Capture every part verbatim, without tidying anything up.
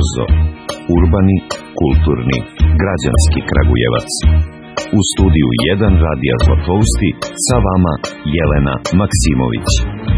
Korzo. Urbani, kulturni, građanski Kragujevac. U studiju jedan Radija Zlatousti sa vama Jelena Maksimović.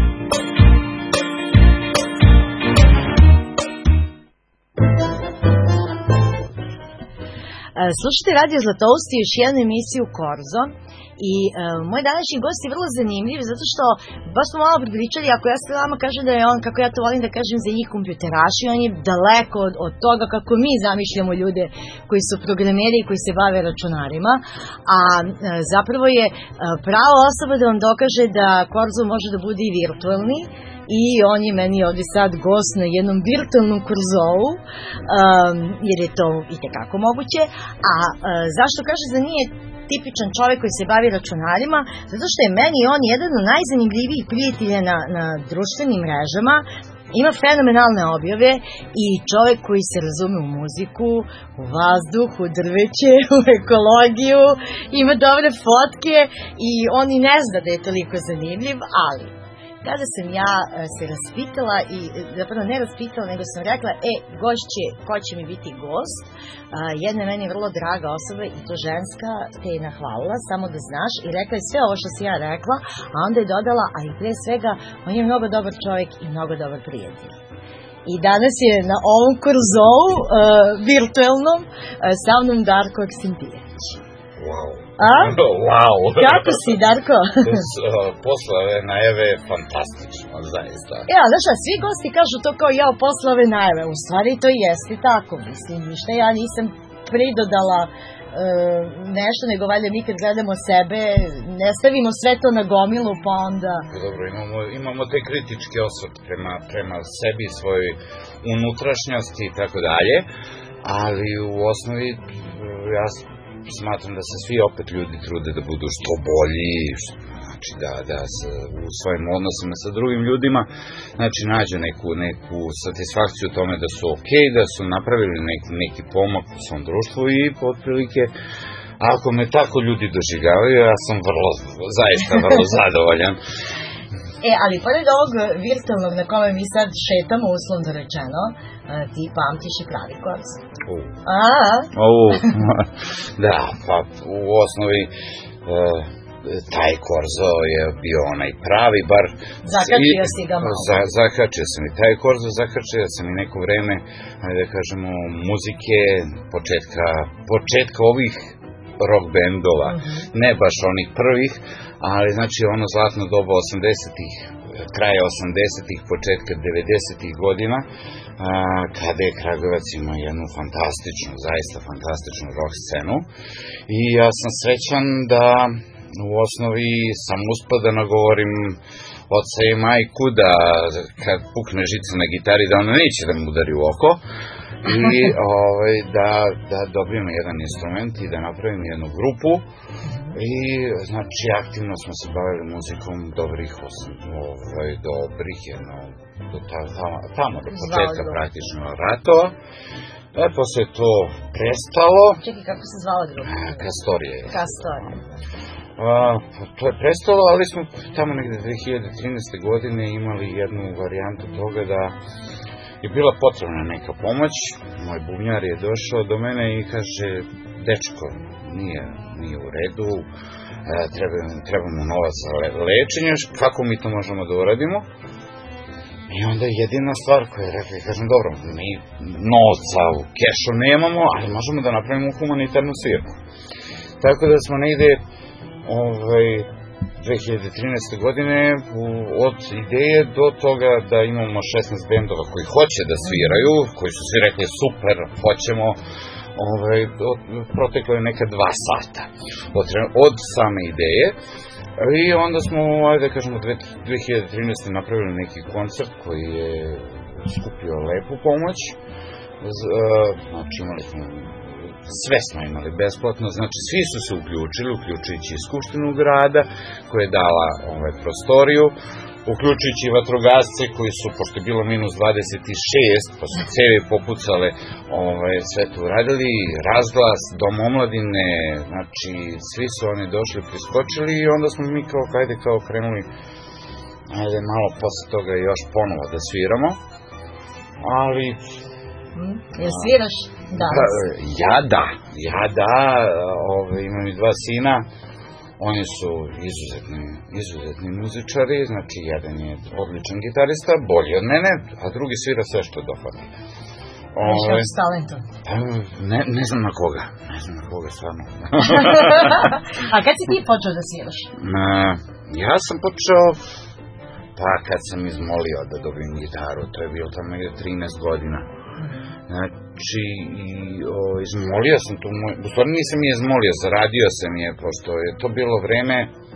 Slušajte Radio Zlatousti, još jednu emisiju Korzo. I uh, moj današnji gost je vrlo zanimljiv zato što baš smo malo pripričali, ako ja se vama kažem da je on, kako ja to volim da kažem za njih kompjuteraši, on je daleko od, od toga kako mi zamišljamo ljude koji su programeri i koji se bave računarima, a uh, zapravo je uh, prava osoba da vam dokaže da Korzo može da bude i virtualni. I on je meni ovdje sad gost na jednom virtualnom Korzovu, um, jer je to itekako moguće. A uh, zašto kaže da nije tipičan čovjek koji se bavi računarima? Zato što je meni on jedan od najzanimljivijih prijatelja na, na društvenim mrežama. Ima fenomenalne objave i čovjek koji se razume u muziku, u vazduh, u drveće, u ekologiju, ima dobre fotke i on i ne zna da je toliko zanimljiv, ali kada sam ja se raspitala, i zapravo ne raspitala, nego sam rekla, e, gost će, ko će mi biti gost, jedna meni je vrlo draga osoba i to ženska, te je nahvalila, samo da znaš, i rekla je sve ovo što si ja rekla, a onda je dodala, a i pre svega, on je mnogo dobar čovjek i mnogo dobar prijatelj. I danas je na ovom Korzovu, uh, virtualnom, uh, sa mnom Darko Aksimpijević. Wow. A? Wow. Kako si, Darko? Posle ove najave je fantastično, zaista. Ja, znaš, a svi gosti kažu to kao ja posle ove najave. U stvari to jeste tako, mislim, ništa ja nisam pridodala e, nešto, nego valjda mi kad gledamo sebe, ne stavimo sve to na gomilu, pa onda... Dobro, imamo, imamo te kritički osvrt prema, prema sebi, svojoj unutrašnjosti i tako dalje, ali u osnovi ja smatram da se svi opet ljudi trude da budu što bolji, znači da, da se u svojim odnosima sa drugim ljudima, znači nađu neku, neku satisfakciju u tome da su okej, da su napravili neki, neki pomak u svom društvu i otprilike, ako me tako ljudi doživljavaju, ja sam vrlo, zaista vrlo zadovoljan. E, ali pored ovog virtualnog na kome mi sad šetamo, uslovno rečeno, ti pamtiš i pravi Korzo. Uh. A? Uh. Da, pa u osnovi uh, taj Korzo je bio onaj pravi, bar... Zakačio si ga malo. Za, zakačio sam i taj Korzo, zakačio sam i neko vreme, da kažemo, muzike, početka, početka ovih rock bendova, mm-hmm. ne baš onih prvih, ali znači ono zlatno doba osamdesetih, kraja osamdesetih, početka devedesetih godina, a, kada je Kragujevac imao jednu fantastičnu, zaista fantastičnu rock scenu. I ja sam srećan da u osnovi sam uspio da nagovorim oca i majku da kad pukne žica na gitari da ona neće da mu udari u oko. I ovaj, da, da dobijemo jedan instrument i da napravimo jednu grupu i znači aktivno smo se bavili muzikom dobrih osam, ovaj, dobrih jedno do tamo, tamo do početka praktično ratova. E, posle to prestalo. Čekaj, kako se zvala grupa? Kastorije. Kastorije. A, to je prestalo, ali smo tamo negde dve hiljade trinaeste. godine imali jednu varijantu toga da je bila potrebna neka pomoć. Moj bubnjar je došao do mene i kaže, dečko, nije, nije u redu, treba, trebamo novac za lečenje, kako mi to možemo da uradimo? I onda jedina stvar koja je rekla, kažem, dobro, mi novca u kešu nemamo, ali možemo da napravimo humanitarnu svirku. Tako da smo negde ovaj, dve hiljade trinaeste. godine od ideje do toga da imamo šesnaest bendova koji hoće da sviraju, koji su svi rekli super, hoćemo, ovaj, proteklo je neka dva sata od, od same ideje. I onda smo, ajde da kažemo, dve hiljade trinaeste. napravili neki koncert koji je skupio lepu pomoć. Znači imali smo, sve smo imali besplatno, znači svi su se uključili, uključujući i Skupštinu grada koja je dala ovaj, prostoriju, uključujući i vatrogasce koji su, pošto je bilo minus dvadeset šest, pa su cevi popucale, ovaj, sve to uradili, razglas, dom omladine, znači svi su oni došli, priskočili i onda smo mi kao, ajde kao krenuli, ajde malo posle toga još ponovo da sviramo, ali Jel sviraš danas? Ja da, ja da, ove, imam i dva sina, oni su izuzetni, izuzetni muzičari, znači jedan je odličan gitarista, bolji od mene, a drugi svira sve što dopadne. Ove, s talentom? Ne, ne znam na koga, ne znam na koga stvarno. A kad si ti počeo da sviraš? Ja sam počeo, pa kad sam izmolio da dobijem gitaru, to je bilo tamo trinaest godina. Znači, o, izmolio sam tu moj, u stvari nisam je izmolio, zaradio sam je, pošto je to bilo vreme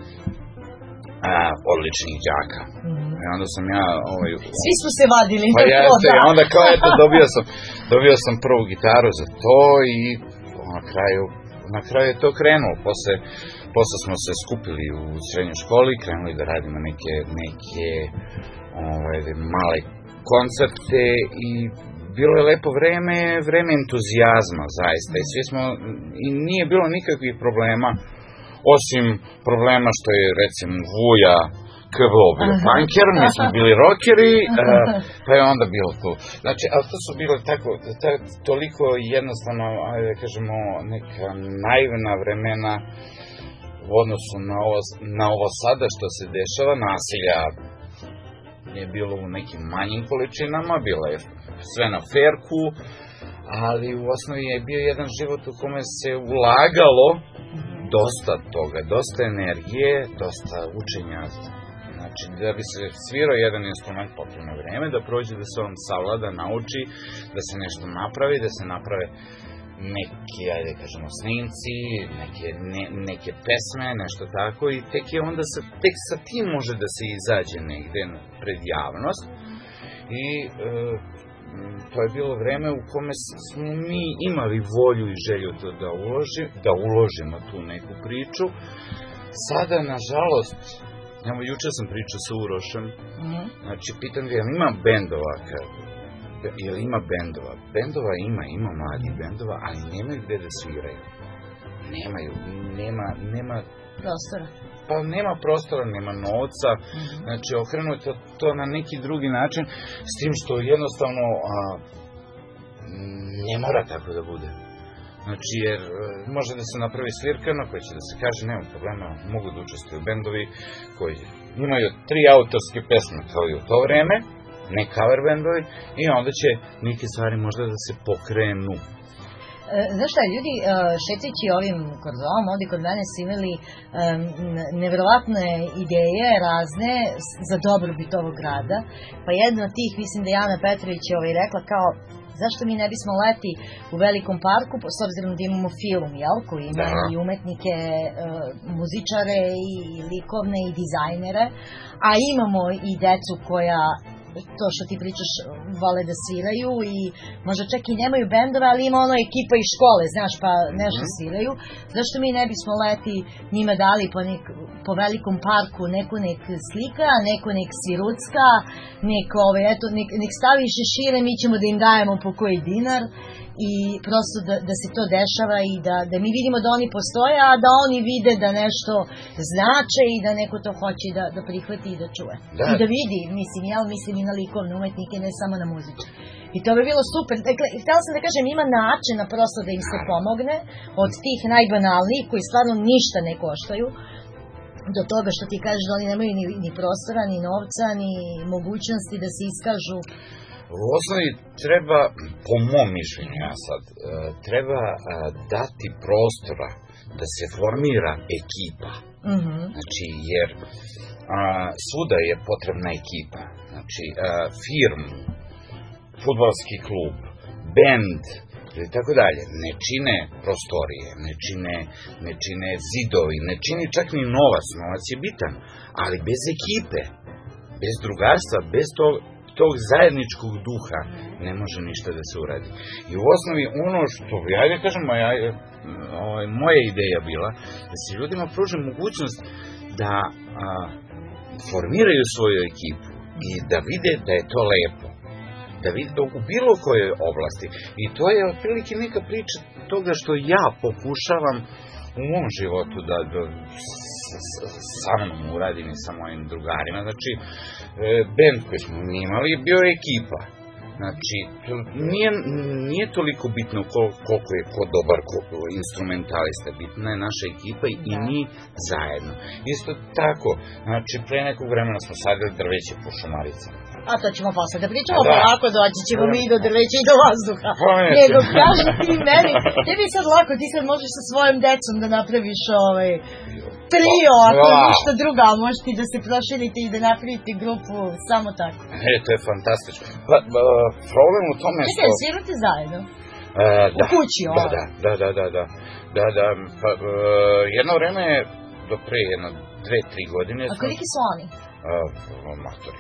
a, odličnih đaka. Mm. I onda sam ja... Ovaj, Svi smo se vadili pa na ja, to, da. Onda kao, eto, dobio sam, dobio sam prvu gitaru za to i na kraju, na kraju je to krenulo. Posle, posle smo se skupili u srednjoj školi, krenuli da radimo neke, neke ovaj, male koncerte i bilo je lepo vreme, vreme entuzijazma, zaista. I svi smo, i nije bilo nikakvih problema, osim problema što je, recimo, Vuja K V O bio punker, mi smo bili rockeri, pa je onda bilo to. Znači, ali to su bile tako, toliko jednostavno, ajde da kažemo, neka naivna vremena u odnosu na ovo, na ovo sada što se dešava. Nasilja je bilo u nekim manjim količinama, bilo je sve na ferku, ali u osnovi je bio jedan život u kome se ulagalo dosta toga, dosta energije, dosta učenja. Znači, da bi se svirao jedan instrument potrebno vreme, da prođe, da se on savlada, nauči, da se nešto napravi, da se naprave neki, ajde kažemo, snimci, neke, ne, neke pesme, nešto tako, i tek je onda sa, tek sa tim može da se izađe negde pred javnost. I e, to je bilo vreme u kome smo mi imali volju i želju to da, uloži, da uložimo tu neku priču. Sada, nažalost, evo, juče sam pričao sa Urošem, mm-hmm. Znači, pitam ga, jel ima bendova, jel ima bendova? Bendova ima, ima mladih bendova, ali nemaju gde da sviraju. Nemaju, nema, nema... Prostora. Pa nema prostora, nema novca, mm-hmm. Znači, okrenuto to na neki drugi način, s tim što jednostavno a, ne mora tako da bude. Znači, jer može da se napravi svirka na kojoj će da se kaže, nema problema, mogu da učestvuju bendovi koji imaju tri autorske pesme kao i u to vreme, ne cover bendovi, i onda će neke stvari možda da se pokrenu. Znaš šta, ljudi šećeći ovim Korzom, ovdje kod mene su imali um, nevjerovatne ideje razne za dobrobit ovog grada, pa jedna od tih, mislim da je Ana Petrović je ovaj rekla kao, zašto mi ne bismo leti u velikom parku, s obzirom da imamo film, jel, koji ima da. I umetnike, e, muzičare i likovne i dizajnere, a imamo i decu koja, to što ti pričaš, vole da sviraju i možda čak i nemaju bendove, ali ima ono ekipa iz škole, znaš, pa nešto sviraju. Zašto mi ne bismo leti njima dali po, nek, po velikom parku neko nek slika, neko nek svirucka, neko, ove, eto, nek, nek stavi šešire, mi ćemo da im dajemo po koji dinar i prosto da, da se to dešava i da, da mi vidimo da oni postoje, a da oni vide da nešto znače i da neko to hoće da, da prihvati i da čuje. Da. I da vidi, mislim, ja mislim i na likovne umetnike, ne samo na muzičke. I to bi bilo super. Dakle, htjela sam da kažem, ima načina prosto da im se pomogne od tih najbanalnijih koji stvarno ništa ne koštaju, do toga što ti kažeš da oni nemaju ni, ni prostora, ni novca, ni mogućnosti da se iskažu. U osnovi treba, po mom mišljenju ja sad, treba dati prostora da se formira ekipa. Mm-hmm. Znači, jer a, svuda je potrebna ekipa. Znači, a, firmu, fudbalski klub, bend, ili tako dalje, ne čine prostorije, ne čine, ne čine zidovi, ne čini čak ni novac, novac je bitan, ali bez ekipe, bez drugarstva, bez tog, tog zajedničkog duha ne može ništa da se uradi. I u osnovi ono što, ja da kažem, moja, moja ideja bila, da se ljudima pruži mogućnost da a, formiraju svoju ekipu i da vide da je to lepo. Da vidite u bilo kojoj oblasti. I to je otprilike neka priča toga što ja pokušavam u mom životu da, da sa mnom uradim i sa mojim drugarima. Znači, bend koji smo imali bio je ekipa. Znači, nije, nije toliko bitno koliko je ko dobar instrumentalista, bitna je naša ekipa i mi zajedno. Isto tako, znači, pre nekog vremena smo sadili drveće po šumaricama. A to ćemo posle da pričamo, pa lako doći ćemo mi i do drveća i do vazduha. Nego, kaži ti meni, tebi sad lako, ti sad možeš sa svojom decom da napraviš ovaj... trio, ako ništa druga, možeš ti da se proširite i da napravite grupu, samo tako. E, to je fantastično. Pa, problem u tome što... Čekaj, svirate zajedno? U kući, ovo? Da, da, da, da, da, da, da, pa, jedno vreme, do pre jedno, dve, tri godine... A koliki su oni? Matori.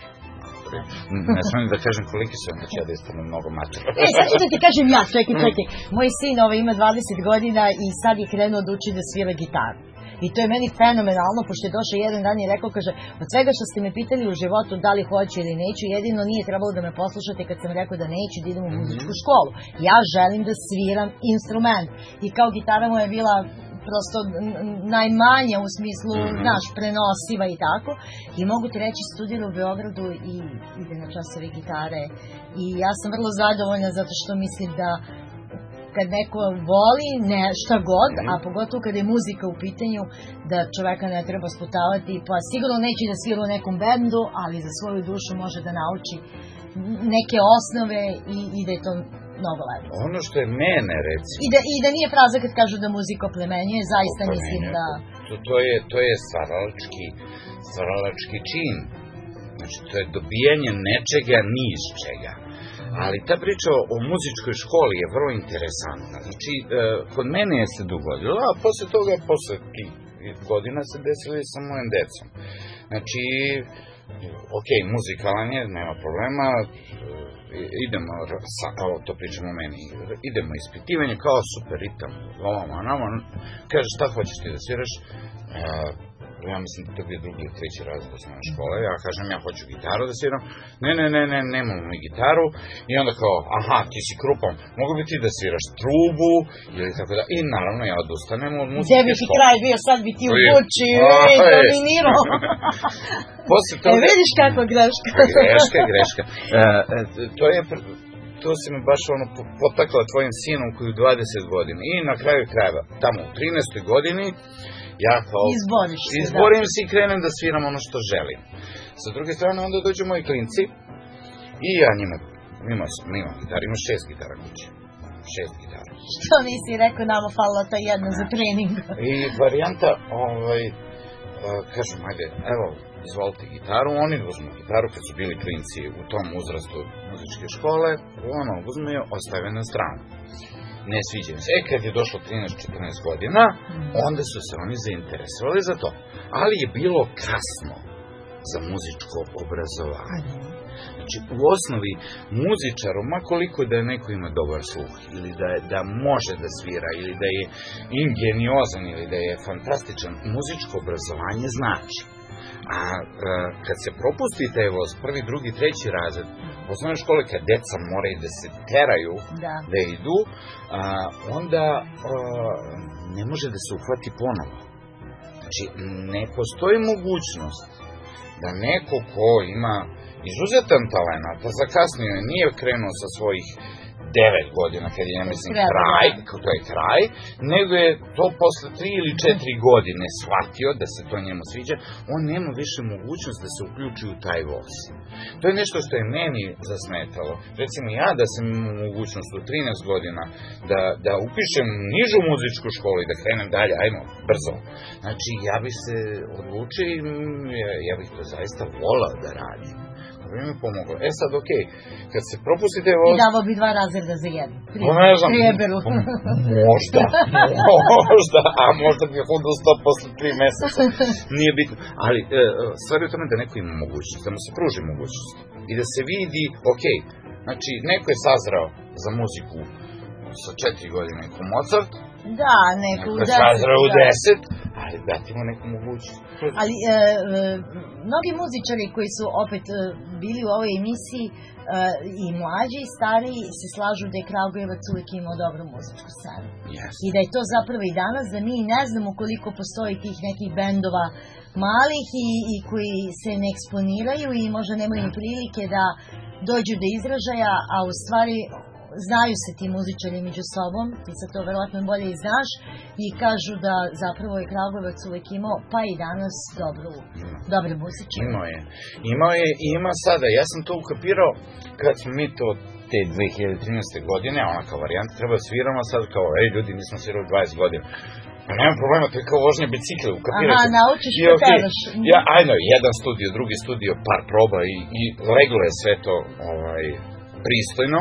Ne smijem da kažem koliki su, onda će ja da istane mnogo matora. E, sad ću da ti kažem ja, čekaj, čekaj. Moj sin ima dvadeset godina i sad je krenuo da uči da svira gitaru. I to je meni fenomenalno, pošto je došao jedan dan i rekao, kaže, od svega što ste me pitali u životu da li hoću ili neću, jedino nije trebalo da me poslušate kad sam rekao da neću da idem u muzičku školu. Ja želim da sviram instrument. I kao gitara mu je bila prosto najmanja u smislu, znaš, prenosiva i tako. I mogu ti reći, studira u Beogradu i ide na časove gitare. I ja sam vrlo zadovoljna zato što mislim da kad neko voli šta god, a pogotovo kad je muzika u pitanju, da čoveka ne treba sputavati, pa sigurno neće da svira u nekom bendu, ali za svoju dušu može da nauči neke osnove i, i da je to mnogo lepo. Ono što je mene, recimo... I da, i da nije fraza kad kažu da muzika oplemenjuje, zaista mislim da... To, to je, to je stvaralački, stvaralački čin. Znači, to je dobijanje nečega ni iz čega. Ali ta priča o muzičkoj školi je vrlo interesantna. Znači, kod mene je se dogodilo, a posle toga, posle tih godina se desilo i sa mojim decom. Znači, ok, muzikalan je, nema problema, idemo, to pričamo o meni, idemo ispitivanje, kao super ritam, ovamo, onamo, kaže, šta hoćeš ti da sviraš? Ja mislim da to bi drugi ili treći razred osnovne škole, ja kažem ja hoću gitaru da sviram, ne, ne, ne, ne, nemamo mi gitaru, i onda kao, aha, ti si krupan, mogu bi ti da sviraš trubu, ili tako da, i naravno ja odustanem od muzike škole. Gde bi ti kraj bio, sad bi ti u kući, dominirao. E, vidiš kakva greška. Greška, greška. To je... To si me baš ono potakla tvojim sinom koji je dvadeset godina. I na kraju krajeva, tamo u trinaestoj godini, ja kao... Izboriš se, Izborim se i krenem da sviram ono što želim. Sa druge strane, onda dođu moji klinci i ja njima, imam, imam gitar, imam šest gitara kuće. Šest gitara. Što nisi rekao, nama falila ta jedna za trening? I varijanta, ovaj, kažem, ajde, evo, izvolite gitaru, oni uzmu gitaru kad su bili klinci u tom uzrastu muzičke škole, ono, uzme je, ostave na stranu. Ne sviđaju se. E, kad je došlo trinaest četrnaest godina, onda su se oni zainteresovali za to. Ali je bilo kasno za muzičko obrazovanje. Znači, u osnovi, muzičaru, makoliko da je neko ima dobar sluh, ili da, je, da može da svira, ili da je ingeniozan, ili da je fantastičan, muzičko obrazovanje znači. A kad se propusti taj voz, prvi, drugi, treći razred, u osnovnoj škole kad deca moraju da se teraju, da idu, onda ne može da se uhvati ponovo. Znači, ne postoji mogućnost da neko ko ima izuzetan talent, a zakasnio je, nije krenuo sa svojih devet godina, kad je, ja mislim, kraj, to je kraj, nego je to posle tri ili četiri godine shvatio da se to njemu sviđa, on nema više mogućnost da se uključi u taj voz. To je nešto što je meni zasmetalo. Recimo, ja da sam imao mogućnost u trinaest godina da, da upišem nižu muzičku školu i da krenem dalje, ajmo, brzo. Znači, ja bih se odlučio i ja bih to zaista volao da radim. bi mi pomoglo. E sad, okej, kad se propustite voz... I davo bi dva razreda za jednu. Ne znam, možda, možda, a možda bi odustao posle tri meseca. Nije bitno. Ali, stvar je u tome da neko ima mogućnost, da mu se pruži mogućnost. I da se vidi, okej, znači, neko je sazrao za muziku sa četiri godine ko Mozart, da, neko u deset. Neko je sazrao u deset, a ali dati mu neku mogućnost. Ali e, e, mnogi muzičari koji su opet e, bili u ovoj emisiji, e, i mlađi i stariji, se slažu da je Kragujevac uvijek imao dobru muzičku scenu. Yes. I da je to zapravo i danas, da mi ne znamo koliko postoji tih nekih bendova malih i, i koji se ne eksponiraju i možda nemaju ni prilike da dođu do izražaja, a u stvari znaju se ti muzičari među sobom, ti sad to verovatno bolje i znaš, i kažu da zapravo je Kragujevac uvek imao, pa i danas, dobru, dobre muzičare. Imao je. Imao je i ima sada. Ja sam to ukapirao kad smo mi to te dve hiljade trinaeste. godine, ona kao varijanta, treba sviramo sad kao, ej ljudi, nismo svirali dvadeset godina. Pa nema problema, to je kao vožnje bicikle, ukapirate. Aha, naučiš da pevaš. Ja, ajno, jedan studio, drugi studio, par proba i, i leglo je sve to ovaj, pristojno.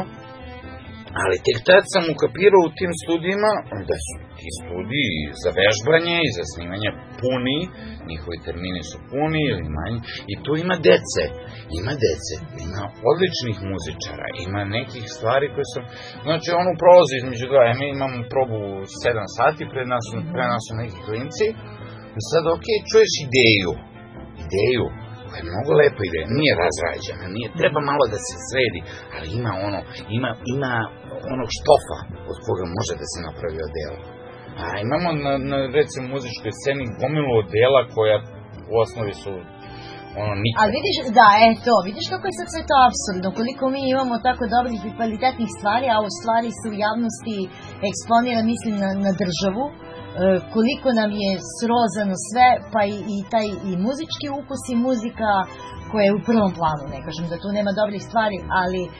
Ali tek tad sam ukapirao u tim studijima da su ti studiji za vežbanje i za snimanje puni, njihovi termini su puni ili manji, i tu ima dece, ima dece, ima odličnih muzičara, ima nekih stvari koje su, znači ono prolazi između dva, ja mi imamo probu sedam sati, pred nas, pred nas su neki klinci, i sad ok, čuješ ideju, ideju, koja je mnogo lepa ideja, nije razrađena, nije, treba malo da se sredi, ali ima ono, ima, ima onog štofa od koga može da se napravi odela. A imamo na, na recimo muzičkoj sceni gomilu odela koja u osnovi su ono nikad. Ali vidiš, da, eto, vidiš kako je sad sve to apsurdno, koliko mi imamo tako dobrih i kvalitetnih stvari, a u stvari se u javnosti eksponira, mislim, na, na državu, e, koliko nam je srozano sve, pa i, i taj i muzički ukus i muzika koja je u prvom planu, ne kažem da tu nema dobrih stvari, ali e,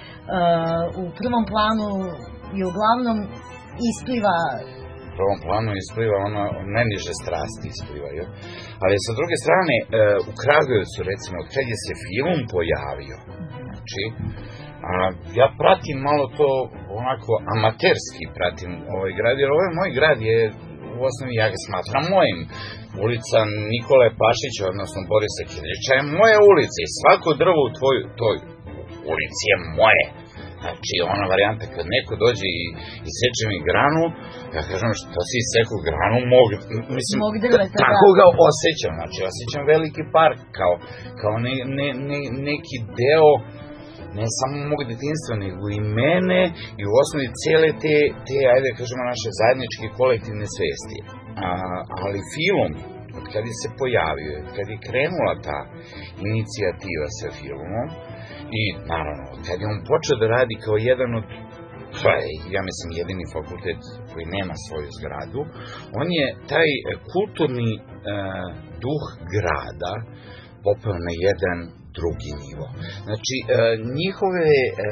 u prvom planu i uglavnom ispliva. U prvom planu ispliva ono, najniže strasti isplivaju. Ali sa druge strane, e, u Kragujevcu, recimo, kad je se film pojavio, znači, a, ja pratim malo to onako amaterski pratim ovaj grad, jer ovaj moj grad je u osnovi, ja ga smatram mojim. Ulica Nikole Pašića, odnosno Borisa Kirljića, je moja ulica i svako drvo u tvoj, toj ulici je moje. Znači, ona varijanta kad neko dođe i iseče mi granu, ja kažem što si isekao granu mog, mislim, mog drveta, tako da. ga osjećam, znači osjećam veliki park kao, kao ne, ne, ne, neki deo ne samo mog detinjstva, nego i mene i u osnovi cijele te, te ajde kažemo, naše zajedničke kolektivne svesti. A, ali film, od kad je se pojavio, kad je krenula ta inicijativa sa filmom, i naravno, kad je on počeo da radi kao jedan od, ja mislim, jedini fakultet koji nema svoju zgradu, on je taj kulturni e, duh grada popeo na jedan drugi nivo. Znači, e, njihove, e,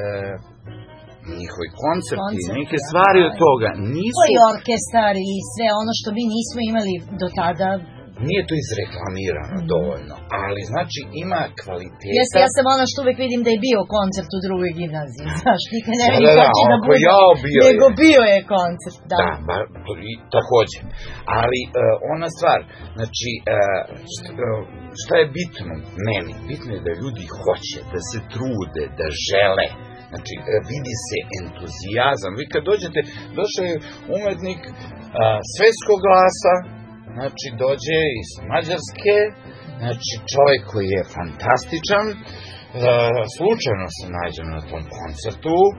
njihovi koncerti, Koncept, neke stvari od toga nisu... To je orkestar i sve ono što mi nismo imali do tada. Nije to izreklamirano mm. dovoljno, ali znači ima kvaliteta... Jes, ja sam ono što uvek vidim da je bio koncert u drugoj gimnaziji, znaš, nikad ne vidim da, da, da, da bude, jao, bio nego je. bio je koncert, da. Da, ba, i, takođe. Ali uh, ona stvar, znači, uh, šta, uh, šta je bitno meni? Bitno je da ljudi hoće, da se trude, da žele. Znači, uh, vidi se entuzijazam. Vi kad dođete, došao je umetnik uh, svetskog glasa, znači dođe iz Mađarske, znači čovjek koji je fantastičan, e, slučajno se nađem na tom koncertu, e,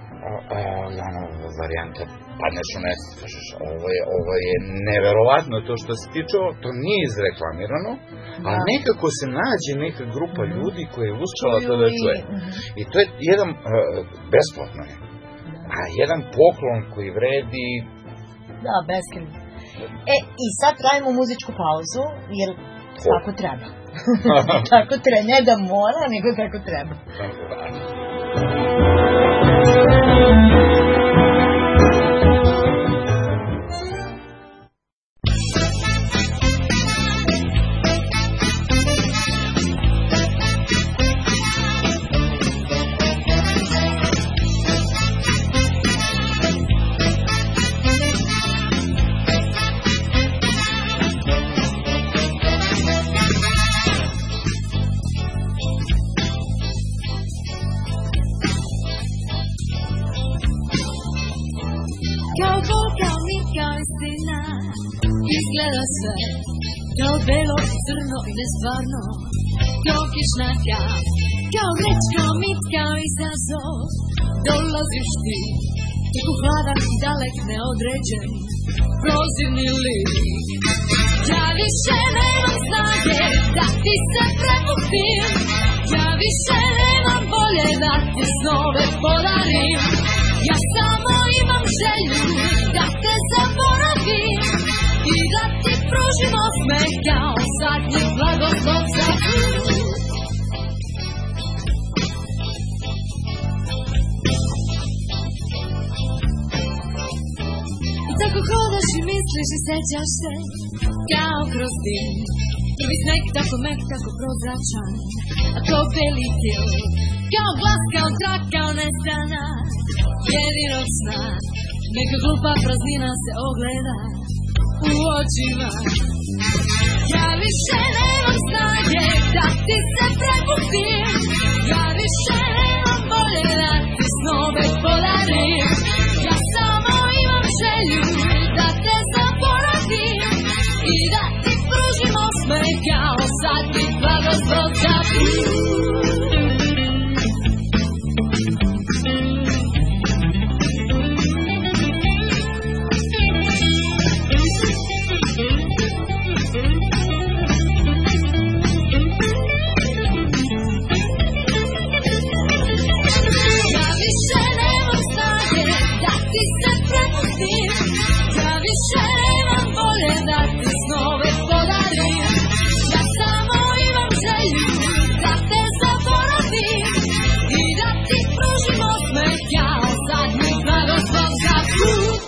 ono, varijanta, padneš u nesec, kažeš, ovo je, ovo je neverovatno to što se tiče, to nije izreklamirano, a nekako se nađe neka grupa ljudi koja je uspela to da čuje. I to je jedan, e, besplatno je, a jedan poklon koji vredi... Da, beskreno. E, i sad trajimo muzičku pauzu, jer tako treba. Tako treba, ne da mora, nego tako treba. Izgleda sve kao belo, crno i nestvarno, kao kišna kap, kao reč, kao mit, kao izazov. Dolaziš ti, tako hladan i dalek, neodređen, prozirni lik. Ja više nemam snage da ti se prepustim, ja više nemam volje da ti snove podarim. Ja samo imam želju da te zaboravim i da ti pružim osmeh kao zadnji blagoslov za put. Tako hodaš i misliš i sećaš se kao kroz dim. Prvi sneg tako mek, tako prozračan, a to beli til, kao glas, kao trak, kao nestana jedinog sna. Neka glupa praznina se ogleda u očima. Ja više nemam snage da ti se prepustim, ja više nemam volje da ti snove podarim. Ja samo imam želju da te zaboravim i da ti pružim osmeh kao zadnji blagoslov za put. Ja više nemam volje da ti snove podarim. Ja samo imam želju da te zaboravim i da ti pružim osmeh kao zadnji blagoslov za put.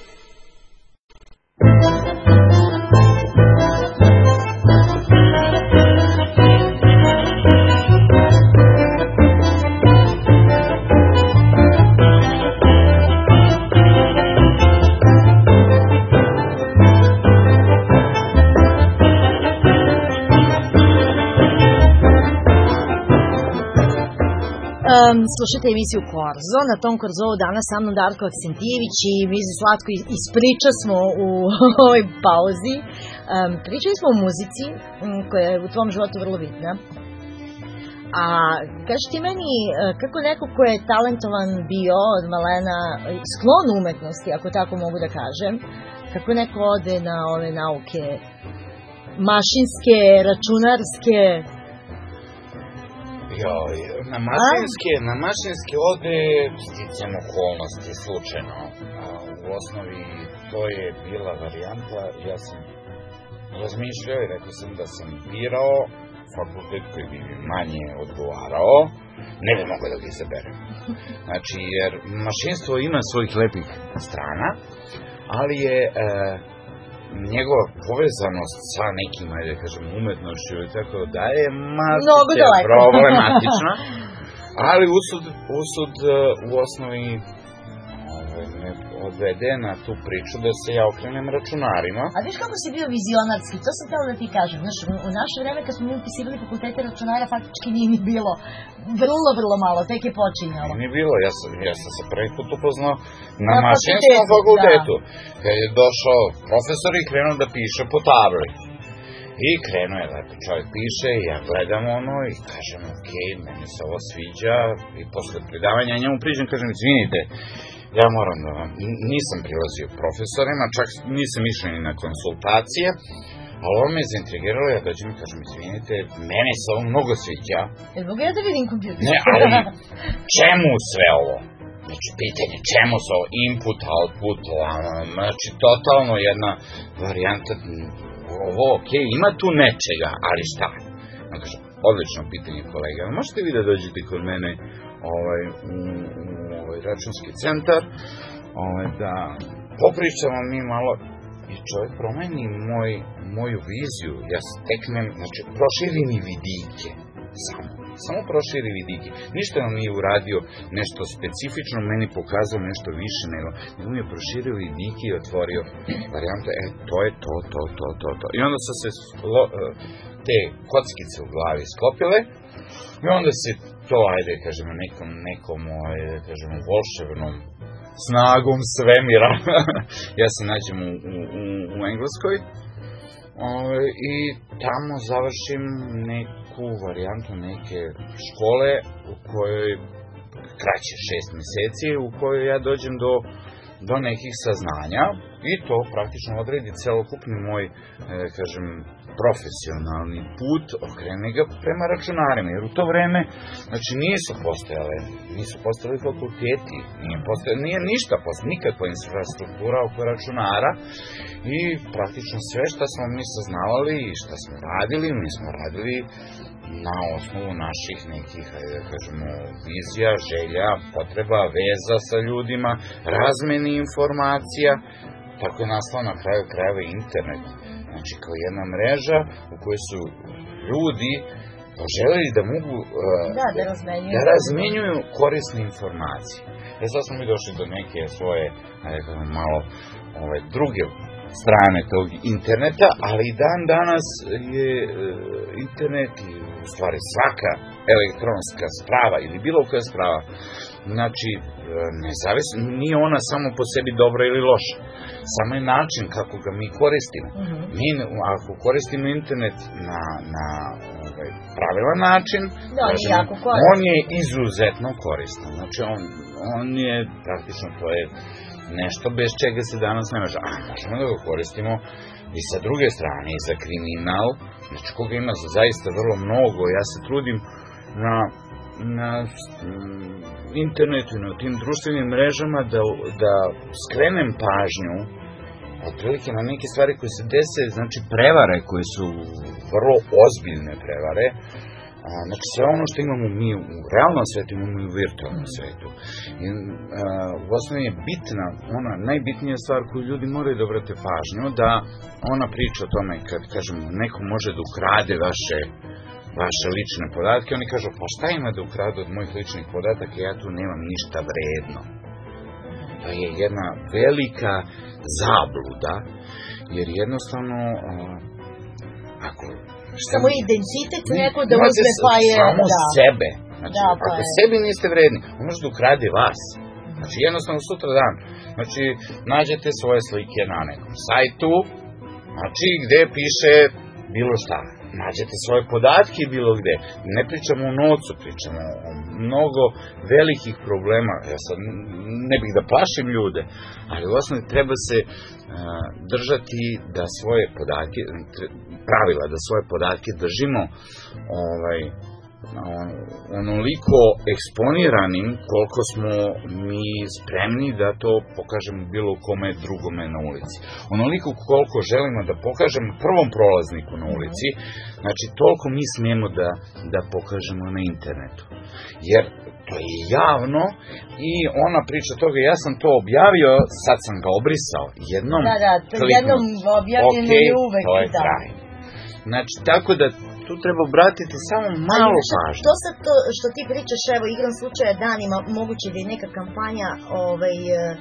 Um, slušajte emisiju Korzo, na tom Korzovu danas sa mnom Darko Aksentijević i mi se slatko ispriča smo u ovoj pauzi. Um, pričali smo o muzici um, koja je u tvom životu vrlo bitna. A kaži ti meni, kako neko ko je talentovan bio od malena, sklon umetnosti, ako tako mogu da kažem, kako neko ode na ove nauke mašinske, računarske? Joj, na mašinske, na mašinske ode sticam okolnosti, slučajno. A u osnovi to je bila varijanta, ja sam razmišljao i rekao sam da sam birao fakultet koji bi mi manje odgovarao, ne bi mogao da ga izaberem. Znači, jer mašinstvo ima svojih lepih strana, ali je e, njegova povezanost sa nekim, ajde da kažem, umetnošću i tako da je malo problematična, ali usud, usud u osnovi me odvede na tu priču da se ja okrenem računarima. A viš kako si bio vizionarski, to sam htjela da ti kažem. Znaš, u naše vreme kad smo mi upisivali fakultete računara faktički nije ni bilo. Vrlo, vrlo malo, tek je počinjalo. Nije bilo, ja sam, ja sam se prvi put upoznao na, na mašinskom fakultetu. Da. Kad je došao profesor i krenuo da piše po tabli. I krenuo je, lepo čovjek piše, ja gledam ono i kažem, ok, meni se ovo sviđa. I posle predavanja njemu priđem, kažem, izvinite, ja moram da vam, nisam prilazio profesorima, čak nisam išao ni na konsultacije, ali ovo me je zaintrigiralo, ja dođem i kažem, izvinite, meni se ovo mnogo sviđa. Jel mogu ja da vidim kompjuter? Ne, ali čemu sve ovo? Znači, pitanje, čemu se ovo? Input, output, znači, totalno jedna varijanta, ovo, ok, ima tu nečega, ali šta? Ja kažem, odlično pitanje, kolega, možete vi da dođete kod mene ovaj, u, u ovaj računski centar, ovaj, da popričamo mi malo i čovjek promeni moj, moju viziju, ja steknem, znači, proširi mi vidike, samo, samo proširi vidike, ništa nam nije uradio nešto specifično, meni pokazao nešto više nego, nego mi je proširio vidike i otvorio varijantu, e, to je to, to, to, to, to, i onda su se sklo, te kockice u glavi sklopile, i onda se to, ajde, kažemo, nekom, nekom, ajde, kažemo, volševnom snagom svemira. Ja se nađem u, u, u Engleskoj I tamo završim neku varijantu neke škole u kojoj kraće šest meseci, u kojoj ja dođem do, do nekih saznanja i to praktično odredi celokupni moj, e, kažem, profesionalni put, okrene ga prema računarima, jer u to vreme, znači, nisu postojale, nisu postojali fakulteti, nije, postojali, nije ništa postojala, nikakva infrastruktura oko računara i praktično sve što smo mi saznavali i što smo radili, mi smo radili na osnovu naših nekih, ajde da kažemo, vizija, želja, potreba, veza sa ljudima, razmeni informacija, tako je nastao na kraju krajeva internet. Znači, kao jedna mreža u kojoj su ljudi poželjeli da mogu uh, da, da, razmenjuju. da razmenjuju korisne informacije. E sad smo mi došli do neke svoje, ajde, malo ove, druge strane tog interneta, ali i dan danas je uh, internet i u stvari svaka elektronska sprava ili bilo koja sprava, znači, nezavisno, nije ona samo po sebi dobra ili loša, samo je način kako ga mi koristimo. Mm-hmm. Mi, ako koristimo internet na, na ovaj, pravilan način, da, kažemo, on je izuzetno koristan. Znači, on, on je praktično, to je nešto bez čega se danas ne može. A možemo da ga koristimo i sa druge strane, i za kriminal, znači koga ima zaista vrlo mnogo. Ja se trudim na, na internetu i na tim društvenim mrežama da, da skrenem pažnju otprilike na neke stvari koje se dese, znači prevare koje su vrlo ozbiljne prevare. A, znači sve ono što imamo mi u realnom svetu imamo i u virtualnom svetu. I, a, u osnovi je bitna, ona najbitnija stvar koju ljudi moraju da obrate pažnju, da ona priča o tome kad, kažemo, neko može da ukrade vaše vaše lične podatke, oni kažu, pa šta ima da ukradu od mojih ličnih podataka, ja tu nemam ništa vredno. To je jedna velika zabluda, jer jednostavno, a, ako... Samo identitet neko da uzme pa je... Samo da. sebe. Znači, da, pa ako je. sebi niste vredni, on može da ukrade vas. Znači, jednostavno sutra dan. Znači, nađete svoje slike na nekom sajtu, znači, gde piše bilo šta. Nađete svoje podatke bilo gde. Ne pričamo o novcu, pričamo o mnogo velikih problema. Ja sad ne bih da plašim ljude, ali u osnovi treba se uh, držati da svoje podatke, pravila da svoje podatke držimo ovaj, on, onoliko eksponiranim koliko smo mi spremni da to pokažemo bilo kome drugome na ulici. Onoliko koliko želimo da pokažemo prvom prolazniku na ulici, znači toliko mi smijemo da, da pokažemo na internetu. Jer to je javno i ona priča toga, ja sam to objavio, sad sam ga obrisao. Jednom da, da, to jednom objavljeno okay, je uvek. To je kraj. Znači, tako da tu treba obratiti samo malo pažnje. To sad to što ti pričaš, evo, igram slučaja danima, moguće da je neka kampanja ovaj,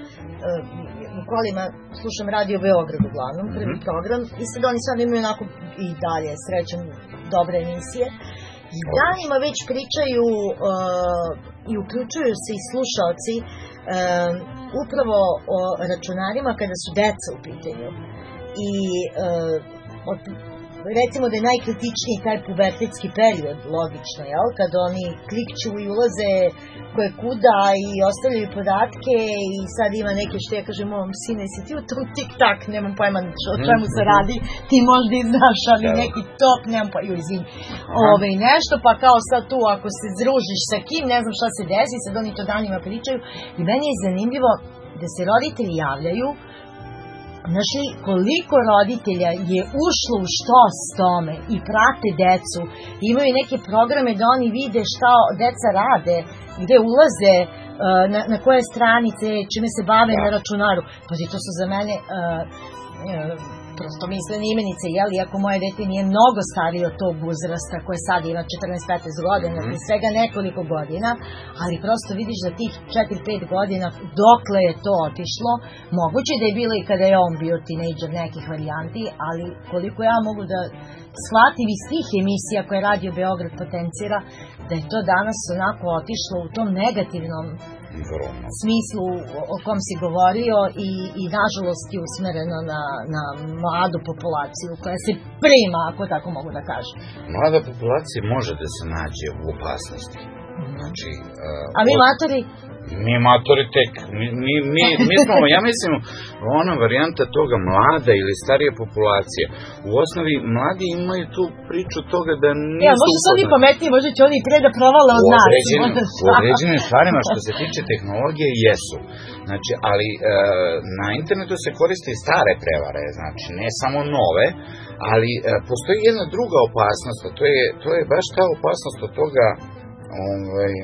u kolima, slušam Radio Beograd uglavnom, prvi mm-hmm. program, i sad oni sad imaju onako i dalje, srećem, dobre emisije. I danima već pričaju uh, i uključuju se i slušalci uh, upravo o računarima kada su deca u pitanju. I uh, od recimo da je najkritičniji taj pubertetski period, logično, jel? Kad oni klikću i ulaze koje kuda i ostavljaju podatke i sad ima neke što ja kažem ovom sine, si ti u tom tik-tak, nemam pojma o čemu se radi, ti možda i znaš, ali neki top, nemam pojma, joj, izvim, ove, nešto, pa kao sad tu ako se združiš sa kim, ne znam šta se desi, sad oni to danima pričaju i meni je zanimljivo da se roditelji javljaju. Znači, koliko roditelja je ušlo u što s tome i prate decu, imaju neke programe da oni vide šta deca rade, gde ulaze, na, na koje stranice, čime se bave da. Na računaru. Pazi, to su za mene uh, uh, prosto mislene imenice, jel, iako moje dete nije mnogo starije od tog uzrasta koje sad ima četrnaest petnaest godina, mm-hmm. svega nekoliko godina, ali prosto vidiš da tih četiri pet godina dokle je to otišlo, moguće da je bilo i kada je on bio tinejdžer nekih varijanti, ali koliko ja mogu da shvatim iz tih emisija koje Radio Beograd potencira, da je to danas onako otišlo u tom negativnom smislu o kom si govorio i, i nažalost je usmereno na, na mladu populaciju koja se prima, ako tako mogu da kažem. Mlada populacija može da se nađe u opasnosti. Znači, uh, a mi matori? Mi matori tek, mi, mi, mi, mi smo, ja mislim, ona varijanta toga mlada ili starija populacija, u osnovi mladi imaju tu priču toga da nisu... Ja, možda su oni pametniji, možda će oni pre da provale od nas. U određenim stvarima što se tiče tehnologije jesu. Znači, ali e, na internetu se koriste i stare prevare, znači ne samo nove, ali e, postoji jedna druga opasnost, a to je, to je baš ta opasnost od toga ovaj,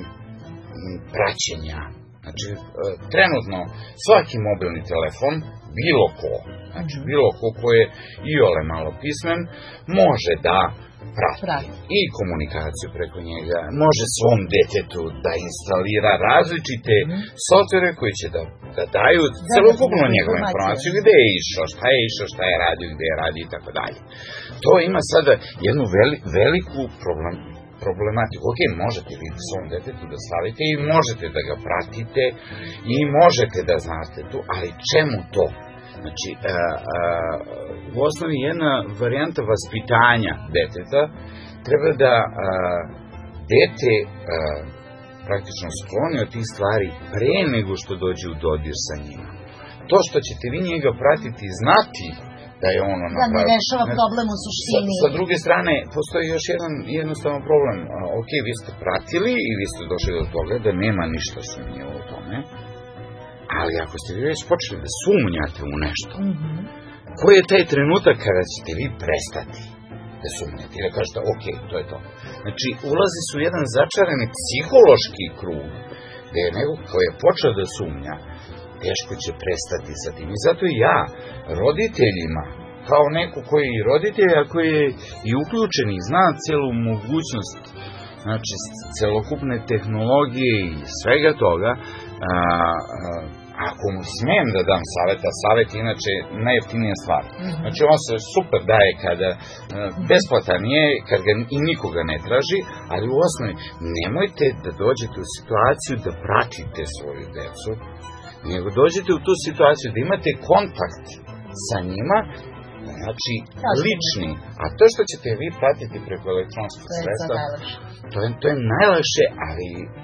praćenja. Znači, e, trenutno svaki mobilni telefon, bilo ko, znači bilo ko ko je iole malo pismen, može da prati Pravi. i komunikaciju preko njega, može svom detetu da instalira različite mm. softvere koji će da, da daju da, celokupno da, njegovu informaciju, gde je išao, šta je išao, šta je radio, gde je radio i tako dalje. To ima sada jednu veli, veliku problem, problematiku. Ok, možete vi svom detetu da stavite i možete da ga pratite i možete da znate tu, ali čemu to? Znači, a, a, u osnovi jedna varijanta vaspitanja deteta treba da a, dete a, praktično skloni od tih stvari pre nego što dođe u dodir sa njima. To što ćete vi njega pratiti i znati da je ono napravio. Da ne rešava problem u suštini. Sa, sa druge strane, postoji još jedan jednostavan problem. A, ok, vi ste pratili i vi ste došli do toga da nema ništa sumnjivo u tome. Ali ako ste vi već počeli da sumnjate u nešto, mm-hmm. koji je taj trenutak kada ćete vi prestati da sumnjate i da kažete, ok, to je to. Znači, ulazi su jedan začarani psihološki krug, gde je neko koji je počeo da sumnja, teško će prestati sa tim. I zato ja, roditeljima, kao neko koji je roditelj, a koji je i uključen i zna celu mogućnost, znači, celokupne tehnologije i svega toga, a, a, ako mu smem da dam savjet, a savjet je inače najjeftinija stvar. Mm-hmm. Znači, on se super daje kada a, besplatan je, kad ga i nikoga ne traži, ali u osnovi nemojte da dođete u situaciju da pratite svoju decu, nego dođete u tu situaciju da imate kontakt sa njima, znači lični, a to što ćete vi pratiti preko elektronskog sredstva, to je, to je najlakše, ali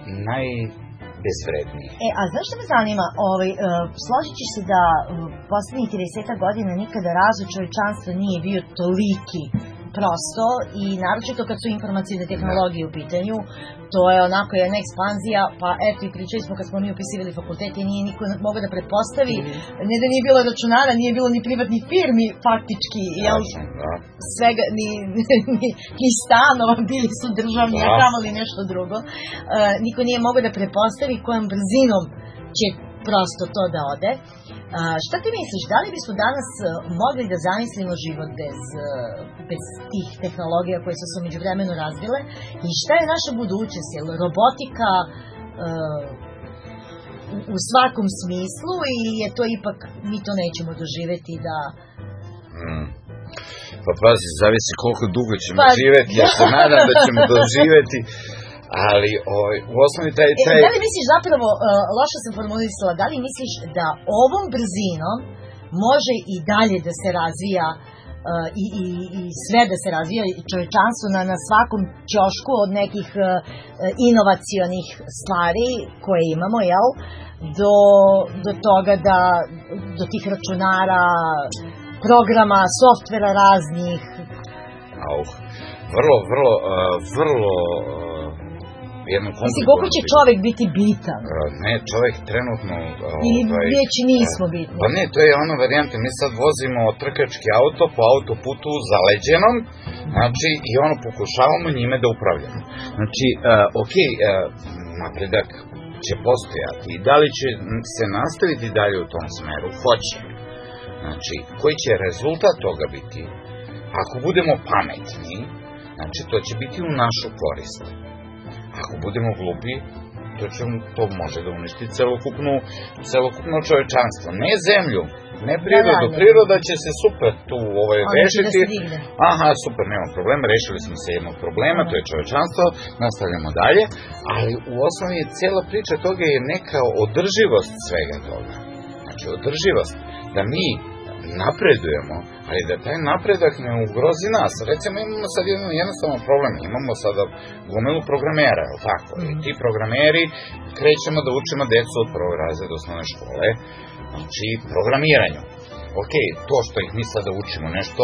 najbezvrednije. E, a znaš što me zanima, ovaj, uh, složit ćeš se da uh, poslednjih trideset godina nikada razvoj čovečanstva nije bio toliki prosto i naročito kad su informacijne tehnologije u pitanju, to je onako jedna ekspanzija, pa eto i pričali smo kad smo mi upisivali fakultete, nije niko mogao da pretpostavi, mm. ne da nije bilo računara, nije bilo ni privatnih firmi faktički, jel, svega, ni, ni, ni stanova, bili su državni, a tamo li nešto drugo. Uh, niko nije mogao da pretpostavi kojom brzinom će prosto to da ode. A, šta ti misliš, da li bismo danas mogli da zamislimo život bez, bez tih tehnologija koje su se umeđu vremenu razvile i šta je naša budućnost, je robotika uh, u svakom smislu ili je to ipak, mi to nećemo doživeti da... Hmm. Pa pazi, zavisi koliko dugo ćemo pa, živeti, ja se nadam da ćemo doživeti. Ali o, u osnovi taj... taj... E, da li misliš zapravo, uh, loše sam formulisala, da li misliš da ovom brzinom može i dalje da se razvija uh, i, i, i sve da se razvija čovečanstvo na, na svakom ćošku od nekih uh, inovacionih stvari koje imamo, jel? Do, do toga da, do tih računara, programa, softvera raznih. Au, vrlo, vrlo, uh, vrlo... Mislim, koliko će čovek biti bitan? Ne, čovek trenutno... Ili ovaj, već nismo bitni? Pa ne, to je ono varijanta, mi sad vozimo trkački auto po autoputu zaleđenom, znači, i ono pokušavamo njime da upravljamo. Znači, uh, ok, uh, napredak će postojati i da li će se nastaviti dalje u tom smeru? Hoće. Znači, koji će rezultat toga biti? Ako budemo pametni, znači, to će biti u našu korist. Ako budemo glupi, to, čemu, to može da uništi celokupnu, celokupno čovečanstvo. Ne zemlju, ne prirodu. Priroda će se super tu ovaj, rešiti. Aha, super, nema problema, rešili smo se jednog problema, to je čovečanstvo, nastavljamo dalje, ali u osnovi cijela priča toga je neka održivost svega toga. Znači, održivost, da mi napredujemo, ali da taj napredak ne ugrozi nas. Recimo, imamo sad jedan jednostavan problem, imamo sada gomilu programera, je li tako? I ti programeri krećemo da učimo decu od prvog razreda osnovne škole, znači programiranju. Ok, to što ih mi sada učimo nešto,